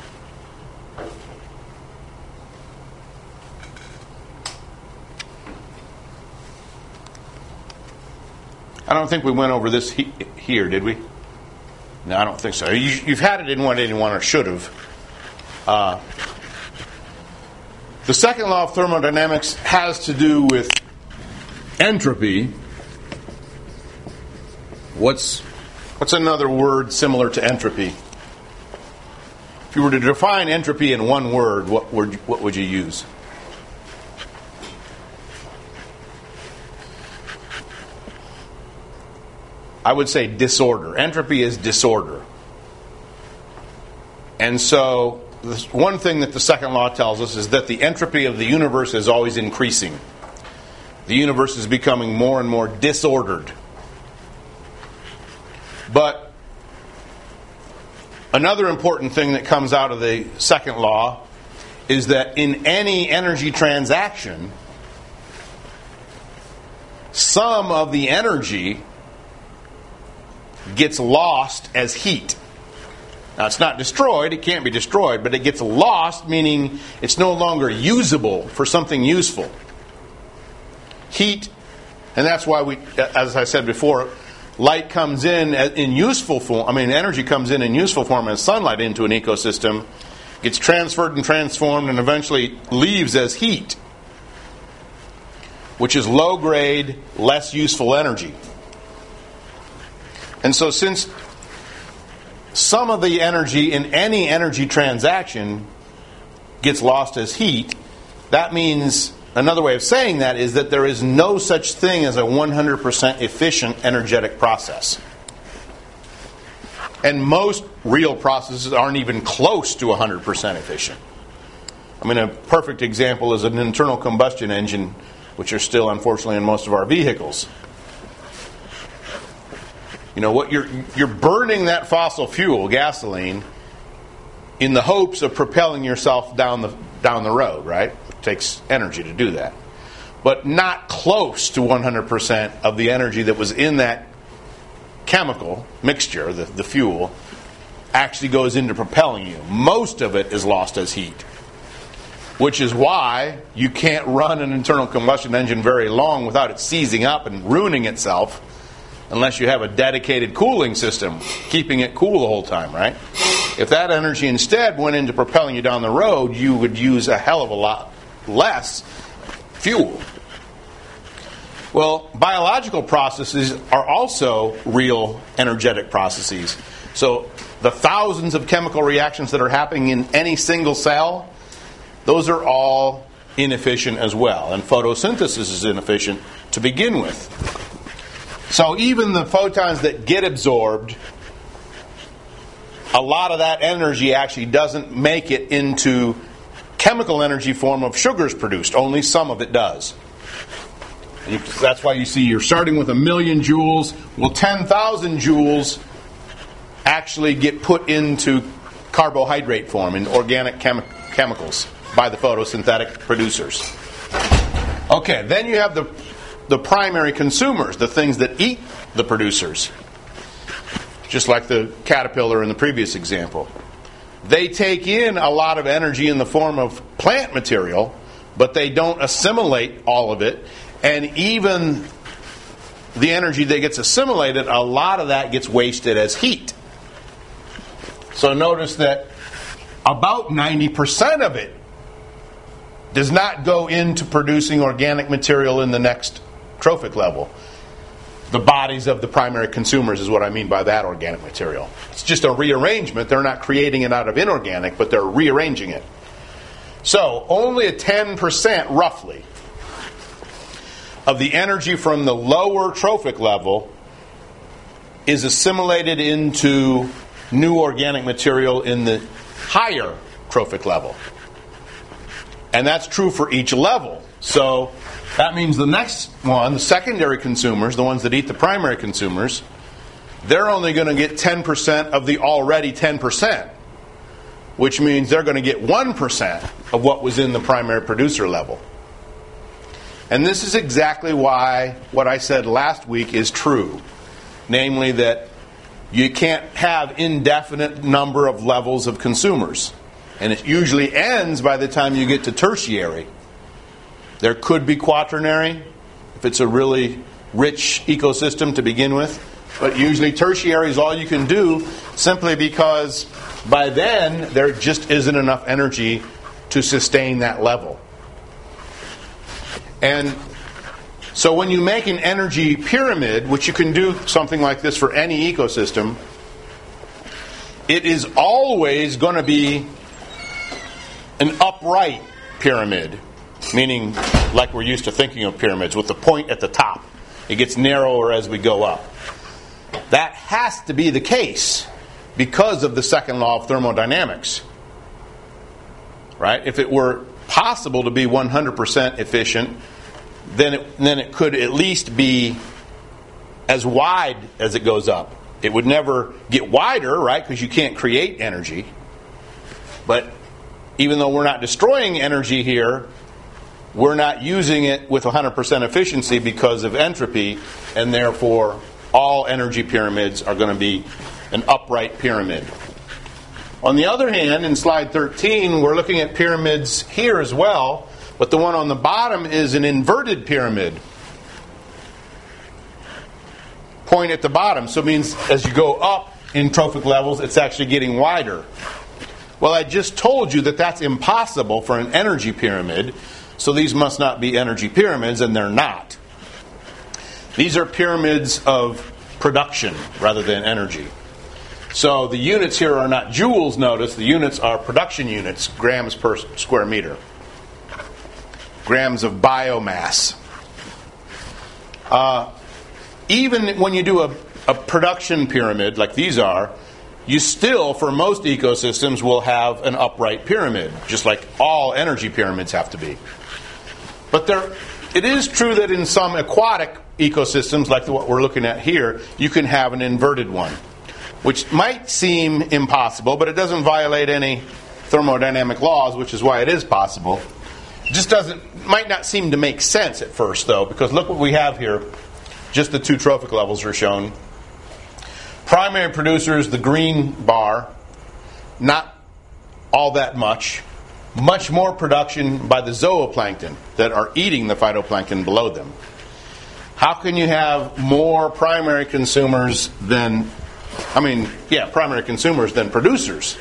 I don't think we went over this he- here, did we? No, I don't think so. You, you've had it in one eighty-one, or should have. Uh, the second law of thermodynamics has to do with entropy. What's what's another word similar to entropy? If you were to define entropy in one word, what word what would you use? I would say disorder. Entropy is disorder. And so, this one thing that the second law tells us is that the entropy of the universe is always increasing. The universe is becoming more and more disordered. But another important thing that comes out of the second law is that in any energy transaction, some of the energy gets lost as heat. Now, it's not destroyed, it can't be destroyed, but it gets lost, meaning it's no longer usable for something useful. Heat, and that's why we, as I said before, light comes in in useful form, I mean energy comes in in useful form as sunlight into an ecosystem, gets transferred and transformed, and eventually leaves as heat, which is low grade, less useful energy. And so since some of the energy in any energy transaction gets lost as heat, that means, another way of saying that is that there is no such thing as a one hundred percent efficient energetic process. And most real processes aren't even close to one hundred percent efficient. I mean, a perfect example is an internal combustion engine, which are still, unfortunately, in most of our vehicles. You know, what you're you're burning that fossil fuel, gasoline, in the hopes of propelling yourself down the down the road, right? It takes energy to do that. But not close to one hundred percent of the energy that was in that chemical mixture, the, the fuel, actually goes into propelling you. Most of it is lost as heat. Which is why you can't run an internal combustion engine very long without it seizing up and ruining itself, unless you have a dedicated cooling system keeping it cool the whole time, right? If that energy instead went into propelling you down the road, you would use a hell of a lot less fuel. Well, biological processes are also real energetic processes. So the thousands of chemical reactions that are happening in any single cell, those are all inefficient as well. And photosynthesis is inefficient to begin with. So even the photons that get absorbed, a lot of that energy actually doesn't make it into chemical energy form of sugars produced. Only some of it does. And you, that's why you see you're starting with a million joules. Well, ten thousand joules actually get put into carbohydrate form in organic chemi- chemicals by the photosynthetic producers. Okay, then you have the the primary consumers, the things that eat the producers. Just like the caterpillar in the previous example. They take in a lot of energy in the form of plant material, but they don't assimilate all of it. And even the energy that gets assimilated, a lot of that gets wasted as heat. So notice that about ninety percent of it does not go into producing organic material in the next trophic level. The bodies of the primary consumers is what I mean by that organic material. It's just a rearrangement. They're not creating it out of inorganic, but they're rearranging it. So only a ten percent, roughly, of the energy from the lower trophic level is assimilated into new organic material in the higher trophic level. And that's true for each level. So that means the next one, the secondary consumers, the ones that eat the primary consumers, they're only going to get ten percent of the already ten percent, which means they're going to get one percent of what was in the primary producer level. And this is exactly why what I said last week is true. Namely that you can't have indefinite number of levels of consumers. And it usually ends by the time you get to tertiary. There could be quaternary, if it's a really rich ecosystem to begin with. But usually tertiary is all you can do, simply because by then there just isn't enough energy to sustain that level. And so when you make an energy pyramid, which you can do something like this for any ecosystem, it is always going to be an upright pyramid, meaning like we're used to thinking of pyramids, with the point at the top. It gets narrower as we go up. That has to be the case because of the second law of thermodynamics. Right? If it were possible to be one hundred percent efficient, then it, then it could at least be as wide as it goes up. It would never get wider, right? Because you can't create energy. But even though we're not destroying energy here, we're not using it with one hundred percent efficiency because of entropy, and therefore all energy pyramids are going to be an upright pyramid. On the other hand, in slide thirteen, we're looking at pyramids here as well, but the one on the bottom is an inverted pyramid. Point at the bottom, so it means as you go up in trophic levels, it's actually getting wider. Well, I just told you that that's impossible for an energy pyramid, so these must not be energy pyramids, and they're not. These are pyramids of production rather than energy. So the units here are not joules, notice, the units are production units, grams per square meter. Grams of biomass. Uh, even when you do a, a production pyramid, like these are, you still, for most ecosystems, will have an upright pyramid, just like all energy pyramids have to be. But there, it is true that in some aquatic ecosystems, like what we're looking at here, you can have an inverted one, which might seem impossible, but it doesn't violate any thermodynamic laws, which is why it is possible. It just doesn't, might not seem to make sense at first, though, because look what we have here. Just the two trophic levels are shown. Primary producers, the green bar, not all that much. Much more production by the zooplankton that are eating the phytoplankton below them. How can you have more primary consumers than, I mean, yeah, primary consumers than producers?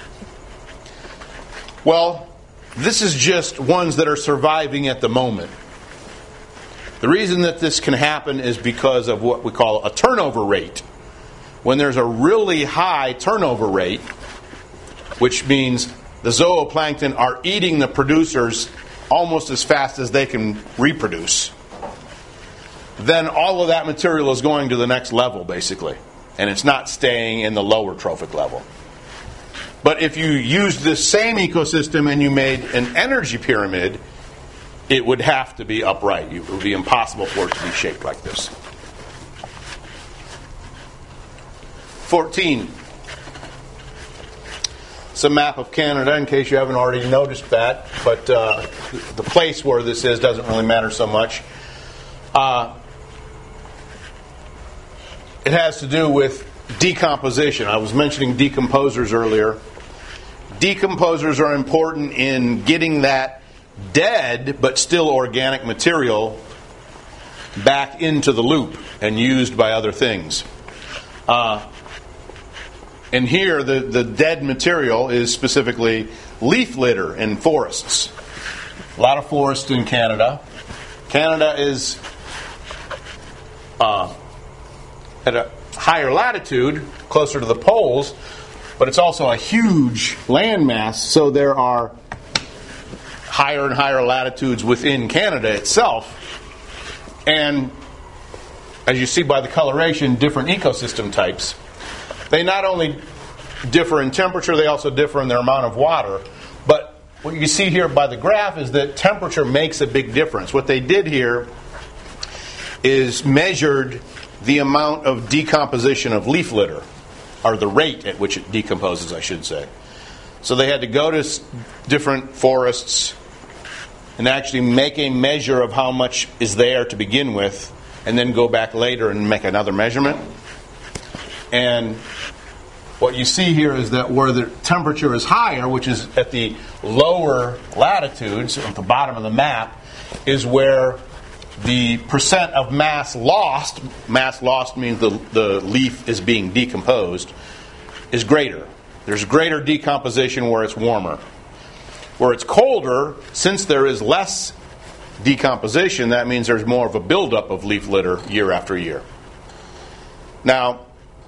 Well, this is just ones that are surviving at the moment. The reason that this can happen is because of what we call a turnover rate. When there's a really high turnover rate, which means the zooplankton are eating the producers almost as fast as they can reproduce, then all of that material is going to the next level, basically. And it's not staying in the lower trophic level. But if you used this same ecosystem and you made an energy pyramid, it would have to be upright. It would be impossible for it to be shaped like this. fourteen. It's a map of Canada, in case you haven't already noticed that. But uh, the place where this is doesn't really matter so much. Uh, it has to do with decomposition. I was mentioning decomposers earlier. Decomposers are important in getting that dead but still organic material back into the loop and used by other things. Uh, and here the, the dead material is specifically leaf litter in forests. A lot of forests in Canada. Canada is uh, at a higher latitude, closer to the poles, but it's also a huge landmass, so there are higher and higher latitudes within Canada itself. And as you see by the coloration, different ecosystem types. They not only differ in temperature, they also differ in their amount of water. But what you see here by the graph is that temperature makes a big difference. What they did here is measured the amount of decomposition of leaf litter, or the rate at which it decomposes, I should say. So they had to go to different forests and actually make a measure of how much is there to begin with, and then go back later and make another measurement. And what you see here is that where the temperature is higher, which is at the lower latitudes, at the bottom of the map, is where the percent of mass lost, mass lost means the, the leaf is being decomposed, is greater. There's greater decomposition where it's warmer. Where it's colder, since there is less decomposition, that means there's more of a buildup of leaf litter year after year. Now,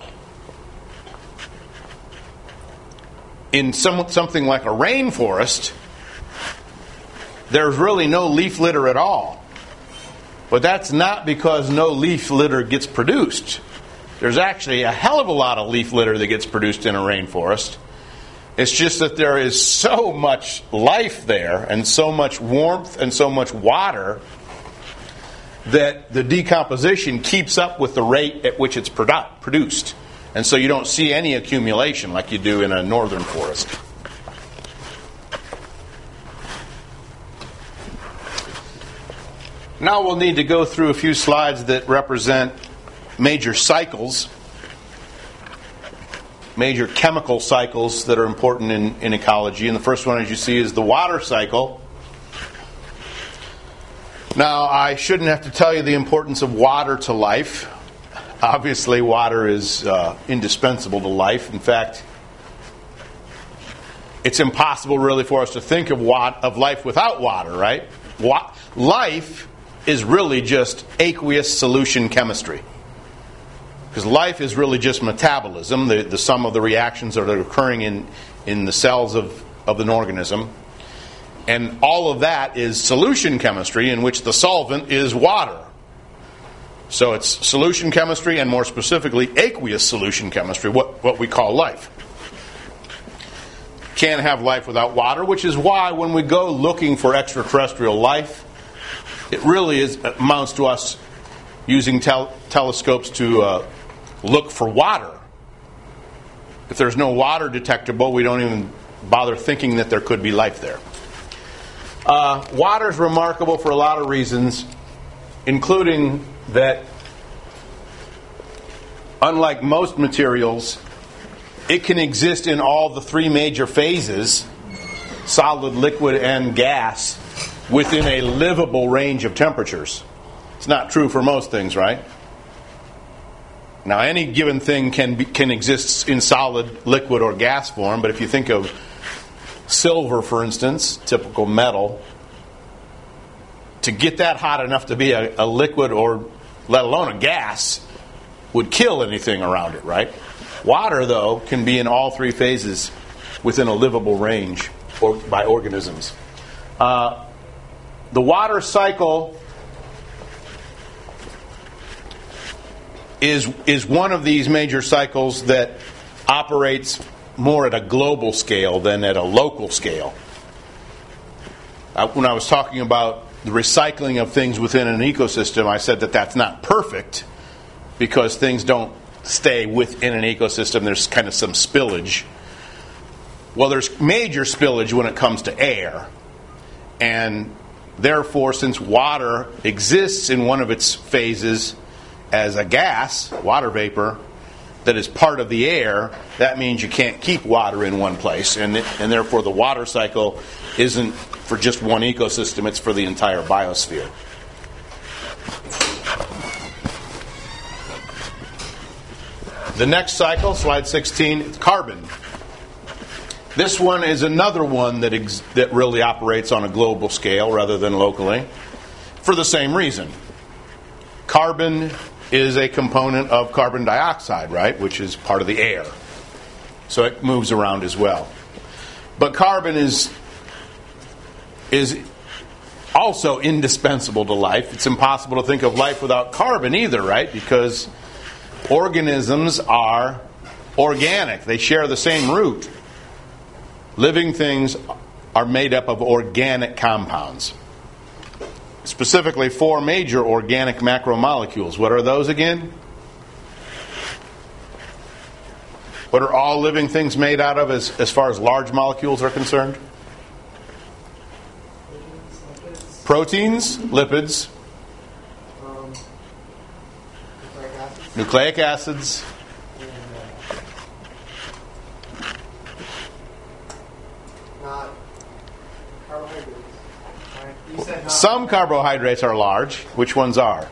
in some, something like a rainforest, there's really no leaf litter at all. But that's not because no leaf litter gets produced. There's actually a hell of a lot of leaf litter that gets produced in a rainforest. It's just that there is so much life there and so much warmth and so much water that the decomposition keeps up with the rate at which it's produ- produced. And so you don't see any accumulation like you do in a northern forest. Now we'll need to go through a few slides that represent major cycles, major chemical cycles that are important in, in ecology. And the first one, as you see, is the water cycle. Now, I shouldn't have to tell you the importance of water to life. Obviously, water is uh, indispensable to life. In fact, it's impossible really for us to think of, wa- of life without water, right? Wa- life is really just aqueous solution chemistry. Because life is really just metabolism, the, the sum of the reactions that are occurring in, in the cells of, of an organism. And all of that is solution chemistry in which the solvent is water. So it's solution chemistry, and more specifically aqueous solution chemistry, what, what we call life. Can't have life without water, which is why when we go looking for extraterrestrial life, it really is amounts to us using tel- telescopes to uh, look for water. If there's no water detectable, we don't even bother thinking that there could be life there. Uh, water is remarkable for a lot of reasons, including that, unlike most materials, it can exist in all the three major phases, solid, liquid, and gas, within a livable range of temperatures. It's not true for most things, right? Now, any given thing can be, can exist in solid, liquid, or gas form, but if you think of silver, for instance, typical metal, to get that hot enough to be a, a liquid or let alone a gas would kill anything around it, right? Water, though, can be in all three phases within a livable range or by organisms. Uh, the water cycle is is one of these major cycles that operates more at a global scale than at a local scale. Uh, when I was talking about the recycling of things within an ecosystem, I said that that's not perfect because things don't stay within an ecosystem. There's kind of some spillage. Well, there's major spillage when it comes to air. And therefore, since water exists in one of its phases as a gas, water vapor, that is part of the air, that means you can't keep water in one place. And, it, and therefore, the water cycle isn't for just one ecosystem, it's for the entire biosphere. The next cycle, slide sixteen, is carbon. This one is another one that ex- that really operates on a global scale rather than locally, for the same reason. Carbon is a component of carbon dioxide, right, which is part of the air. So it moves around as well. But carbon is is also indispensable to life. It's impossible to think of life without carbon either, right? Because organisms are organic. They share the same root. Living things are made up of organic compounds. Specifically, four major organic macromolecules. What are those again? What are all living things made out of as, as far as large molecules are concerned? Proteins, lipids, Um, nucleic acids. nucleic acids, And, uh, not carbohydrates. Right? You said not. some carbohydrates are large. Which ones are?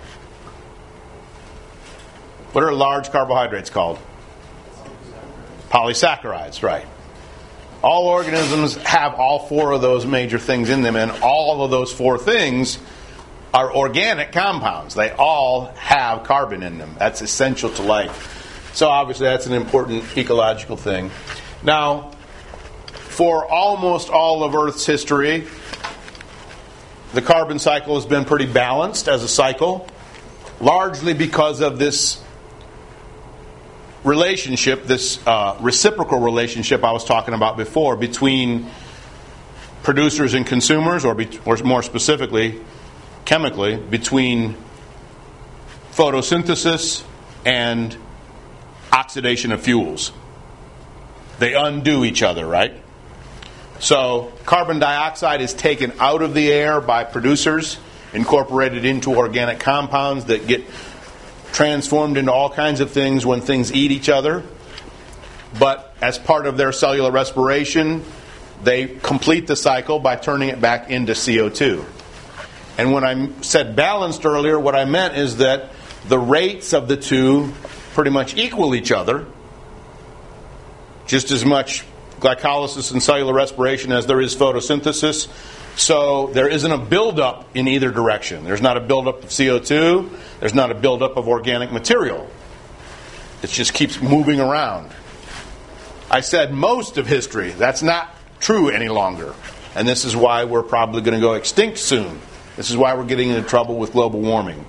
What are large carbohydrates called? Polysaccharides, right. All organisms have all four of those major things in them, and all of those four things are organic compounds. They all have carbon in them. That's essential to life. So obviously that's an important ecological thing. Now, for almost all of Earth's history, the carbon cycle has been pretty balanced as a cycle, largely because of this relationship, this uh, reciprocal relationship I was talking about before between producers and consumers, or, be, or more specifically, chemically, between photosynthesis and oxidation of fuels. They undo each other, right? So carbon dioxide is taken out of the air by producers, incorporated into organic compounds that get transformed into all kinds of things when things eat each other. But as part of their cellular respiration, they complete the cycle by turning it back into C O two. And when I said balanced earlier, what I meant is that the rates of the two pretty much equal each other. Just as much glycolysis and cellular respiration as there is photosynthesis. So there isn't a buildup in either direction. There's not a buildup of C O two. There's not a buildup of organic material. It just keeps moving around. I said most of history. That's not true any longer. And this is why we're probably going to go extinct soon. This is why we're getting into trouble with global warming.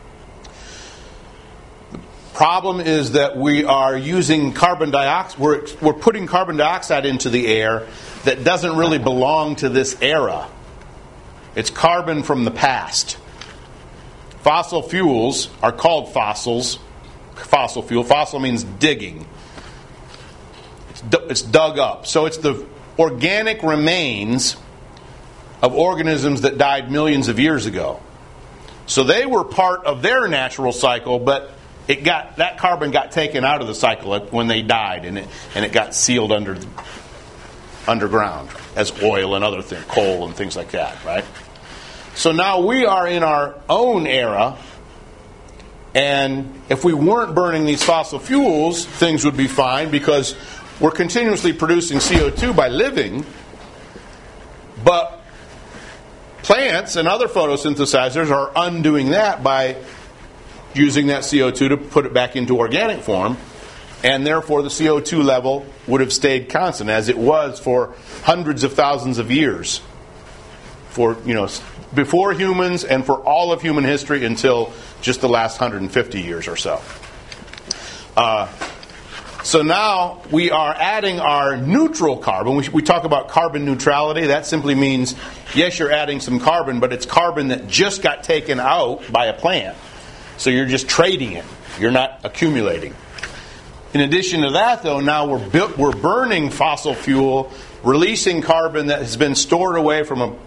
The problem is that we are using carbon dioxide. We're, we're putting carbon dioxide into the air that doesn't really belong to this era. It's carbon from the past. Fossil fuels are called fossils. Fossil fuel. Fossil means digging. It's, it's dug up. So it's the organic remains of organisms that died millions of years ago. So they were part of their natural cycle, but it got that carbon got taken out of the cycle when they died, and it and it got sealed under underground as oil and other things, coal and things like that, right? So now we are in our own era, and if we weren't burning these fossil fuels, things would be fine because we're continuously producing C O two by living, but plants and other photosynthesizers are undoing that by using that C O two to put it back into organic form, and therefore the C O two level would have stayed constant as it was for hundreds of thousands of years, for you know before humans and for all of human history until just the last one hundred fifty years or so. Uh, so now we are adding our neutral carbon. We, we talk about carbon neutrality. That simply means, yes, you're adding some carbon, but it's carbon that just got taken out by a plant. So you're just trading it. You're not accumulating. In addition to that, though, now we're bu- we're burning fossil fuel, releasing carbon that has been stored away from a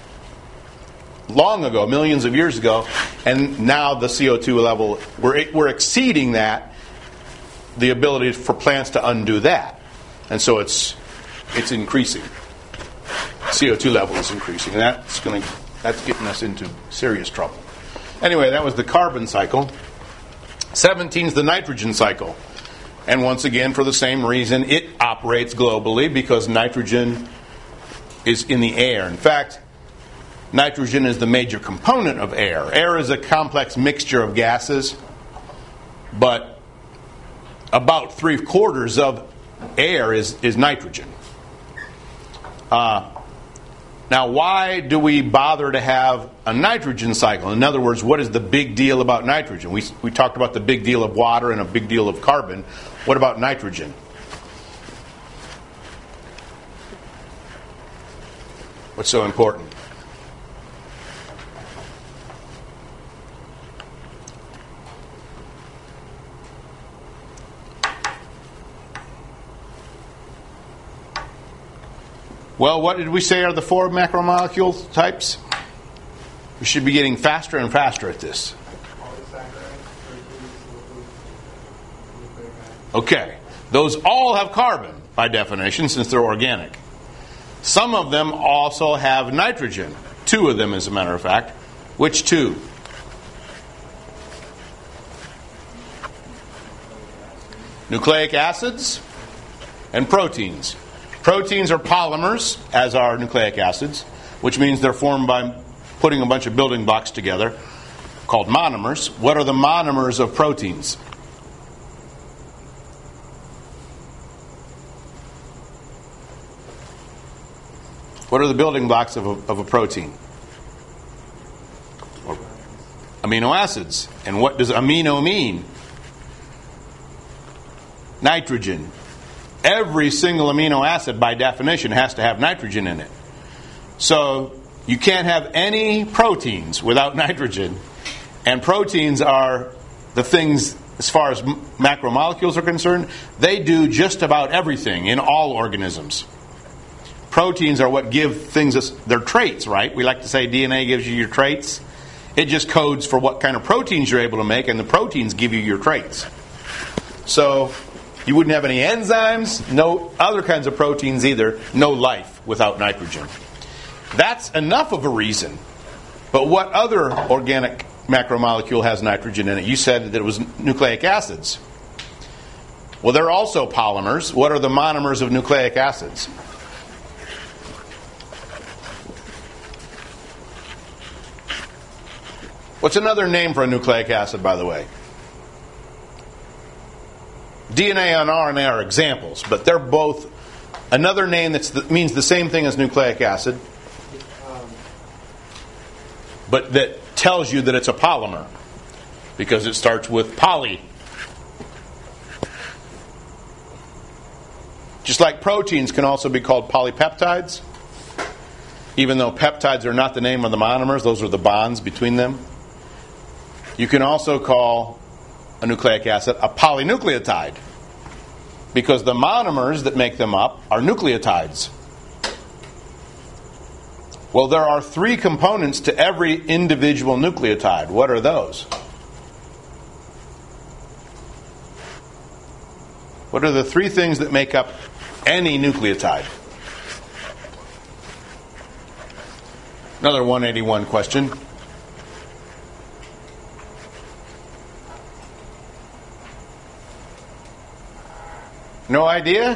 long ago, millions of years ago, and now the C O two level, we're we're exceeding that, the ability for plants to undo that. And so it's it's increasing. C O two level is increasing. And that's going to that's getting us into serious trouble. Anyway, that was the carbon cycle. seventeen is the nitrogen cycle. And once again, for the same reason, it operates globally because nitrogen is in the air. In fact, nitrogen is the major component of air. Air is a complex mixture of gases, but about three quarters of air is, is nitrogen. Uh, now, why do we bother to have a nitrogen cycle? In other words, what is the big deal about nitrogen? We, we talked about the big deal of water and a big deal of carbon. What about nitrogen? What's so important? Well, what did we say are the four macromolecule types? We should be getting faster and faster at this. Okay. Those all have carbon, by definition, since they're organic. Some of them also have nitrogen. Two of them, as a matter of fact. Which two? Nucleic acids and proteins. Proteins are polymers, as are nucleic acids, which means they're formed by putting a bunch of building blocks together, called monomers. What are the monomers of proteins? What are the building blocks of a, of a protein? Or amino acids. And what does amino mean? nitrogen. Every single amino acid, by definition, has to have nitrogen in it. So you can't have any proteins without nitrogen. And proteins are the things, as far as macromolecules are concerned, they do just about everything in all organisms. Proteins are what give things their traits, right? We like to say D N A gives you your traits. It just codes for what kind of proteins you're able to make, and the proteins give you your traits. So you wouldn't have any enzymes, no other kinds of proteins either, no life without nitrogen. That's enough of a reason. But what other organic macromolecule has nitrogen in it? You said that it was nucleic acids. Well, they're also polymers. What are the monomers of nucleic acids? What's another name for a nucleic acid, by the way? D N A and R N A are examples, but they're both another name that means the same thing as nucleic acid, but that tells you that it's a polymer because it starts with poly. Just like proteins can also be called polypeptides, even though peptides are not the name of the monomers, those are the bonds between them. You can also call a nucleic acid a polynucleotide because the monomers that make them up are nucleotides. Well, there are three components to every individual nucleotide. What are those? What are the three things that make up any nucleotide? Another one eighty-one question. No idea?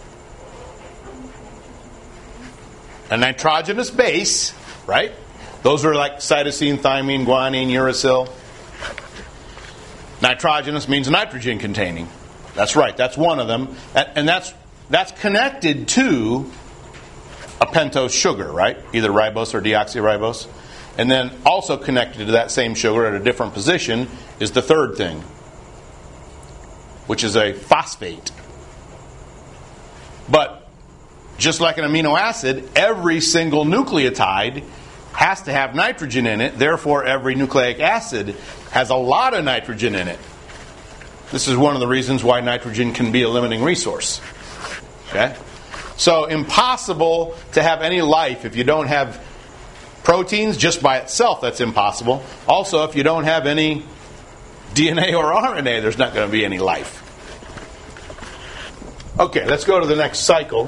A nitrogenous base, right? Those are like cytosine, thymine, guanine, uracil. Nitrogenous means nitrogen containing. That's right, that's one of them. And that's that's connected to a pentose sugar, right? Either ribose or deoxyribose. And then also connected to that same sugar at a different position is the third thing, which is a phosphate. But just like an amino acid, every single nucleotide has to have nitrogen in it. Therefore, every nucleic acid has a lot of nitrogen in it. This is one of the reasons why nitrogen can be a limiting resource. Okay? So, impossible to have any life if you don't have proteins. Just by itself, that's impossible. Also, if you don't have any D N A or R N A, there's not going to be any life. Okay, let's go to the next cycle.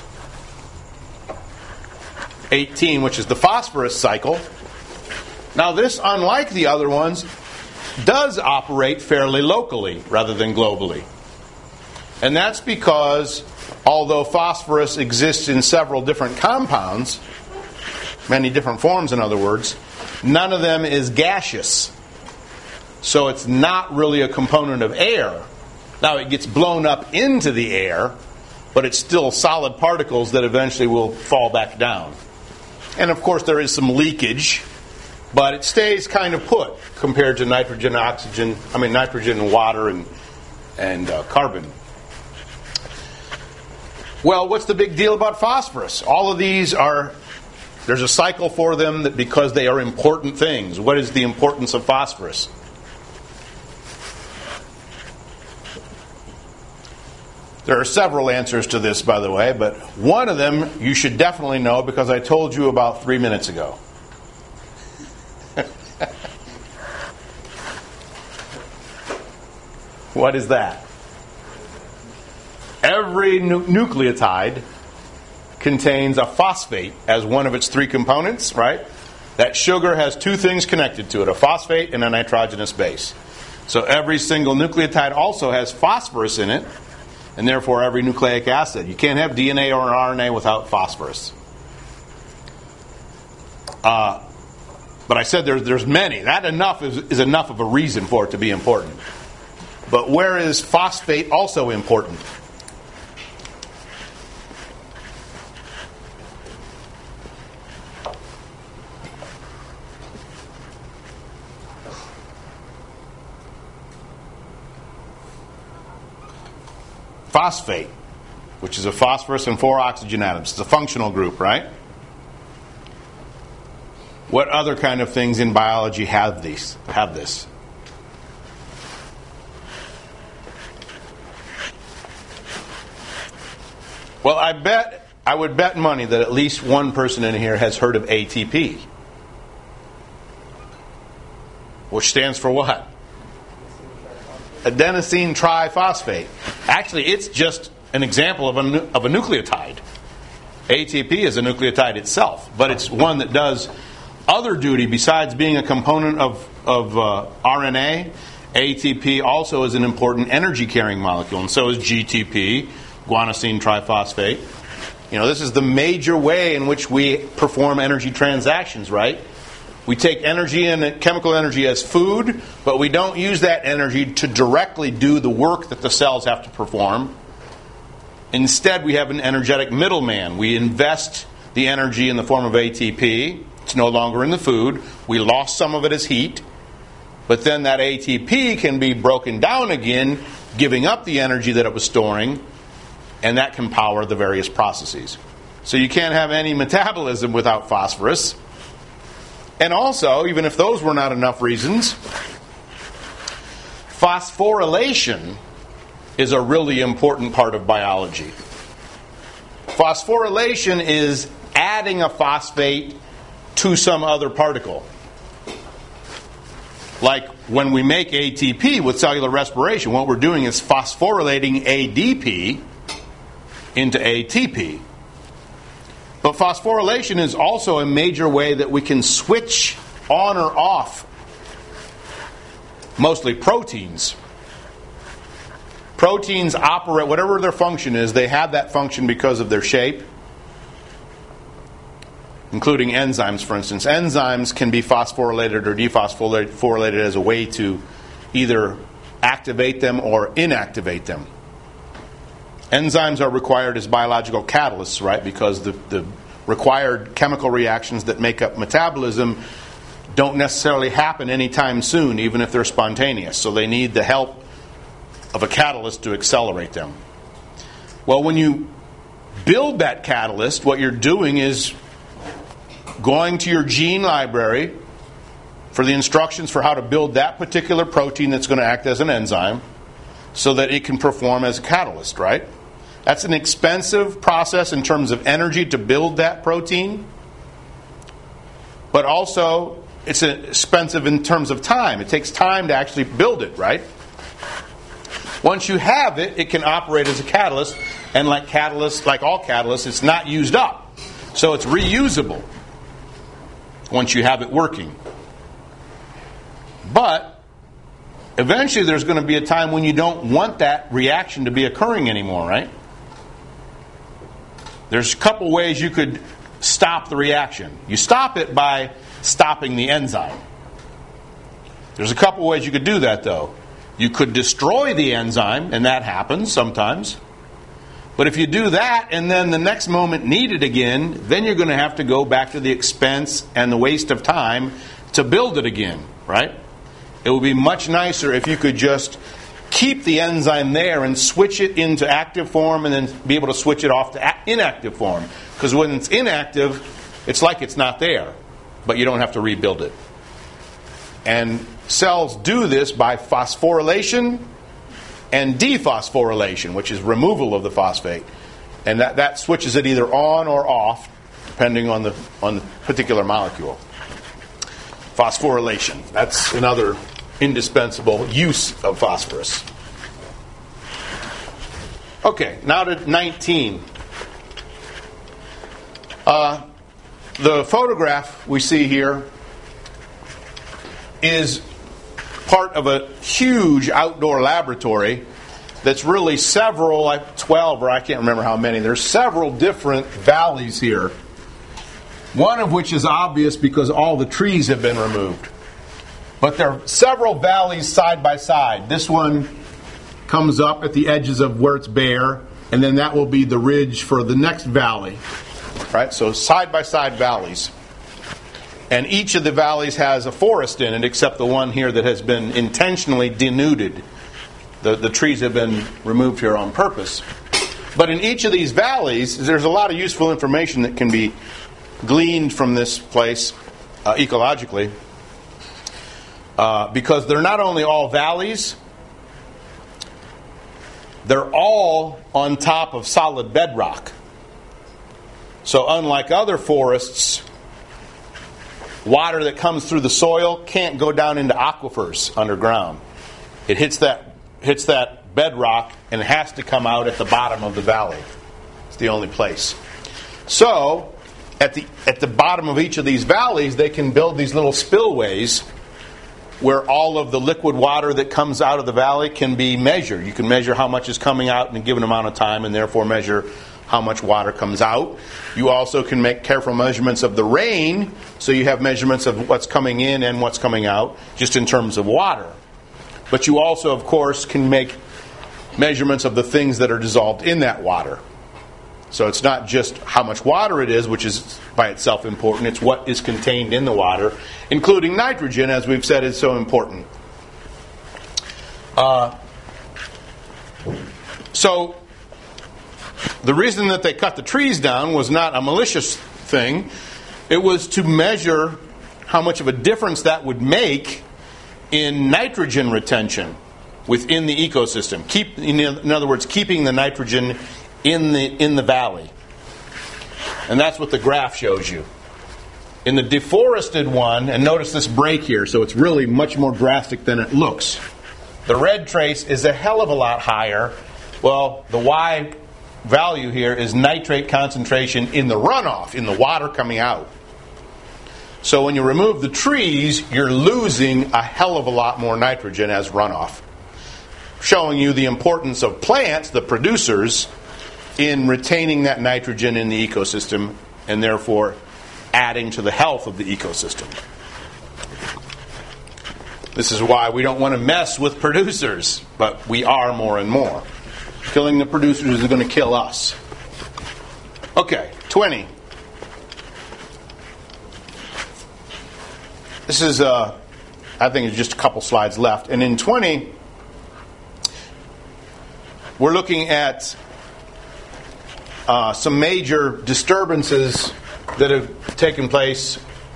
eighteen, which is the phosphorus cycle. Now this, unlike the other ones, does operate fairly locally rather than globally. And that's because although phosphorus exists in several different compounds, many different forms in other words, none of them is gaseous. So it's not really a component of air. Now it gets blown up into the air, but it's still solid particles that eventually will fall back down. And of course there is some leakage, but it stays kind of put compared to nitrogen, oxygen, I mean nitrogen and water and, and uh, carbon. Well, what's the big deal about phosphorus? All of these are, there's a cycle for them that because they are important things. What is the importance of phosphorus? There are several answers to this, by the way, but one of them you should definitely know because I told you about three minutes ago. What is that? Every nu- nucleotide contains a phosphate as one of its three components, right? That sugar has two things connected to it, a phosphate and a nitrogenous base. So every single nucleotide also has phosphorus in it, and therefore every nucleic acid. You can't have D N A or an R N A without phosphorus. Uh, but I said there's, there's many. That enough is, is enough of a reason for it to be important. But where is phosphate also important? phosphate, which is a phosphorus and four oxygen atoms. It's a functional group, right? What other kind of things in biology have these? Have this? Well, I bet I would bet money that at least one person in here has heard of A T P, which stands for what? Adenosine triphosphate. Actually, it's just an example of a nu- of a nucleotide. A T P is a nucleotide itself, but it's one that does other duty besides being a component of of uh, R N A. A T P also is an important energy-carrying molecule, and so is G T P, guanosine triphosphate. You know, this is the major way in which we perform energy transactions, right? We take energy and chemical energy as food, but we don't use that energy to directly do the work that the cells have to perform. Instead, we have an energetic middleman. We invest the energy in the form of A T P. It's no longer in the food. We lost some of it as heat. But then that A T P can be broken down again, giving up the energy that it was storing, and that can power the various processes. So you can't have any metabolism without phosphorus. And also, even if those were not enough reasons, phosphorylation is a really important part of biology. Phosphorylation is adding a phosphate to some other particle. Like when we make A T P with cellular respiration, what we're doing is phosphorylating A D P into A T P. But phosphorylation is also a major way that we can switch on or off mostly proteins. Proteins operate, whatever their function is, they have that function because of their shape, including enzymes, for instance. Enzymes can be phosphorylated or dephosphorylated as a way to either activate them or inactivate them. Enzymes are required as biological catalysts, right? Because the, the required chemical reactions that make up metabolism don't necessarily happen anytime soon, even if they're spontaneous. So they need the help of a catalyst to accelerate them. Well, when you build that catalyst, what you're doing is going to your gene library for the instructions for how to build that particular protein that's going to act as an enzyme so that it can perform as a catalyst, right? That's an expensive process in terms of energy to build that protein, but also it's expensive in terms of time. It takes time to actually build it, right? Once you have it, it can operate as a catalyst, and like catalysts, like all catalysts, it's not used up. So it's reusable once you have it working. But eventually there's going to be a time when you don't want that reaction to be occurring anymore, right? There's a couple ways you could stop the reaction. You stop it by stopping the enzyme. There's a couple ways you could do that, though. You could destroy the enzyme, and that happens sometimes. But if you do that and then the next moment need it again, then you're going to have to go back to the expense and the waste of time to build it again, right? It would be much nicer if you could just keep the enzyme there and switch it into active form and then be able to switch it off to inactive form. Because when it's inactive, it's like it's not there, but you don't have to rebuild it. And cells do this by phosphorylation and dephosphorylation, which is removal of the phosphate. And that, that switches it either on or off, depending on the on the particular molecule. Phosphorylation. That's another indispensable use of phosphorus. Okay, now to nineteen. Uh, the photograph we see here is part of a huge outdoor laboratory that's really several, like twelve or I can't remember how many. There's several different valleys here. One of which is obvious because all the trees have been removed. But there are several valleys side by side. This one comes up at the edges of where it's bare, and then that will be the ridge for the next valley. Right? So side by side valleys. And each of the valleys has a forest in it, except the one here that has been intentionally denuded. The, the trees have been removed here on purpose. But in each of these valleys, there's a lot of useful information that can be gleaned from this place uh, ecologically. Uh, because they're not only all valleys, they're all on top of solid bedrock. So unlike other forests, water that comes through the soil can't go down into aquifers underground. It hits that hits that bedrock and it has to come out at the bottom of the valley. It's the only place. So at the at the bottom of each of these valleys, they can build these little spillways where all of the liquid water that comes out of the valley can be measured. You can measure how much is coming out in a given amount of time and therefore measure how much water comes out. You also can make careful measurements of the rain, so you have measurements of what's coming in and what's coming out, just in terms of water. But you also, of course, can make measurements of the things that are dissolved in that water. So it's not just how much water it is, which is by itself important. It's what is contained in the water, including nitrogen, as we've said, is so important. Uh, so the reason that they cut the trees down was not a malicious thing. It was to measure how much of a difference that would make in nitrogen retention within the ecosystem. Keep, in other words, keeping the nitrogen in the in the valley. And that's what the graph shows you. In the deforested one, and notice this break here, so it's really much more drastic than it looks. The red trace is a hell of a lot higher. Well, the Y value here is nitrate concentration in the runoff, in the water coming out. So when you remove the trees, you're losing a hell of a lot more nitrogen as runoff. Showing you the importance of plants, the producers, in retaining that nitrogen in the ecosystem and therefore adding to the health of the ecosystem. This is why we don't want to mess with producers, but we are more and more. Killing the producers is going to kill us. Okay, twenty. This is, uh, I think, it's just a couple slides left. And in twenty, we're looking at uh, some major disturbances that have taken place,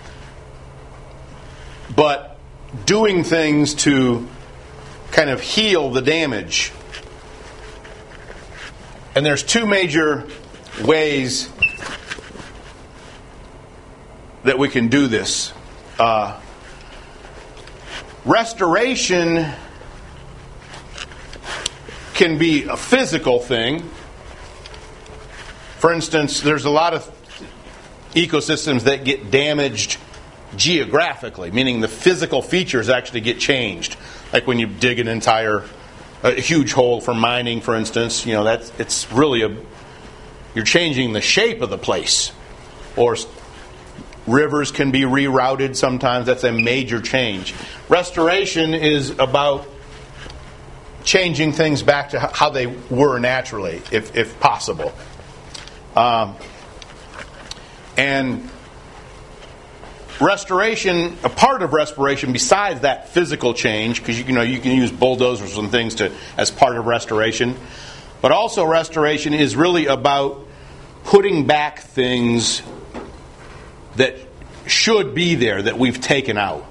but doing things to kind of heal the damage. And there's two major ways that we can do this. Uh, restoration can be a physical thing. For instance, there's a lot of ecosystems that get damaged geographically, meaning the physical features actually get changed. Like when you dig an entire, a huge hole for mining, for instance, you know, that's it's really a, you're changing the shape of the place. Or rivers can be rerouted sometimes. That's a major change. Restoration is about changing things back to how they were naturally, if, if possible. Um, and restoration, a part of restoration, besides that physical change, because you, you know you can use bulldozers and things to as part of restoration, but also restoration is really about putting back things that should be there that we've taken out.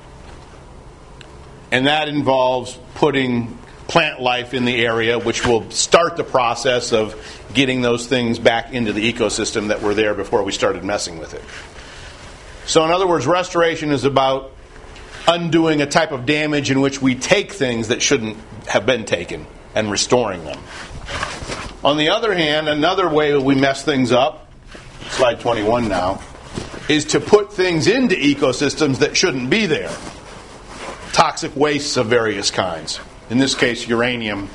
And that involves putting plant life in the area, which will start the process of getting those things back into the ecosystem that were there before we started messing with it. So in other words, restoration is about undoing a type of damage in which we take things that shouldn't have been taken and restoring them. On the other hand, another way we mess things up, slide twenty-one now, is to put things into ecosystems that shouldn't be there. Toxic wastes of various kinds. In this case, uranium.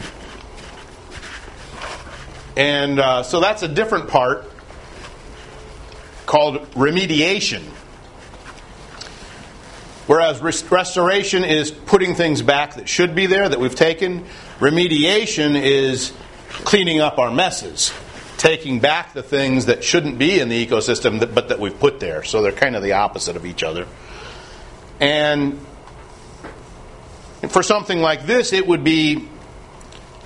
And uh, so that's a different part called remediation. Whereas rest- restoration is putting things back that should be there, that we've taken. Remediation is cleaning up our messes. Taking back the things that shouldn't be in the ecosystem, that, but that we've put there. So they're kind of the opposite of each other. And for something like this, it would be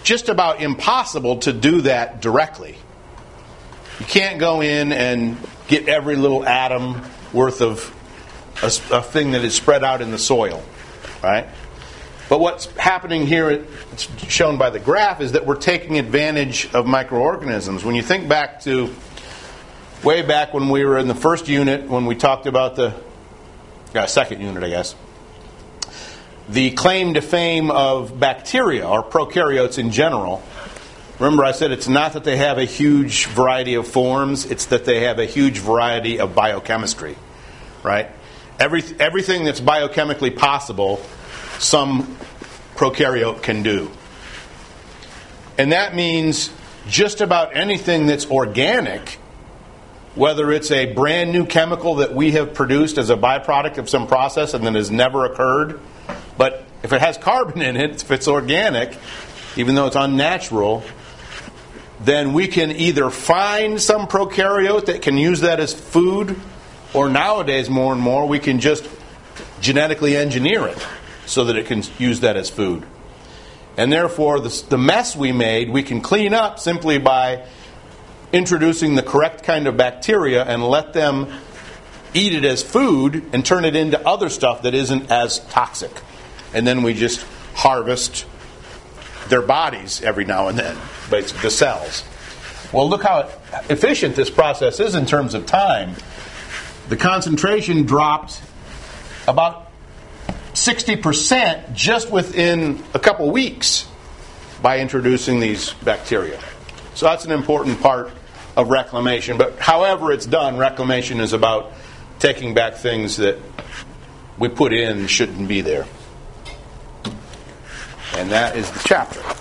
just about impossible to do that directly. You can't go in and get every little atom worth of a, a thing that is spread out in the soil, right? But what's happening here, it's shown by the graph, is that we're taking advantage of microorganisms. When you think back to way back when we were in the first unit, when we talked about the uh, second unit, I guess, the claim to fame of bacteria, or prokaryotes in general. Remember I said it's not that they have a huge variety of forms, it's that they have a huge variety of biochemistry, right? Every, everything that's biochemically possible, some prokaryote can do. And that means just about anything that's organic, whether it's a brand new chemical that we have produced as a byproduct of some process and that has never occurred, but if it has carbon in it, if it's organic, even though it's unnatural, then we can either find some prokaryote that can use that as food, or nowadays more and more we can just genetically engineer it so that it can use that as food. And therefore the, the mess we made we can clean up simply by introducing the correct kind of bacteria and let them eat it as food and turn it into other stuff that isn't as toxic. And then we just harvest their bodies every now and then, basically the cells. Well, look how efficient this process is in terms of time. The concentration dropped about sixty percent just within a couple weeks by introducing these bacteria. So that's an important part of reclamation. But however it's done, reclamation is about taking back things that we put in shouldn't be there. And that is the chapter.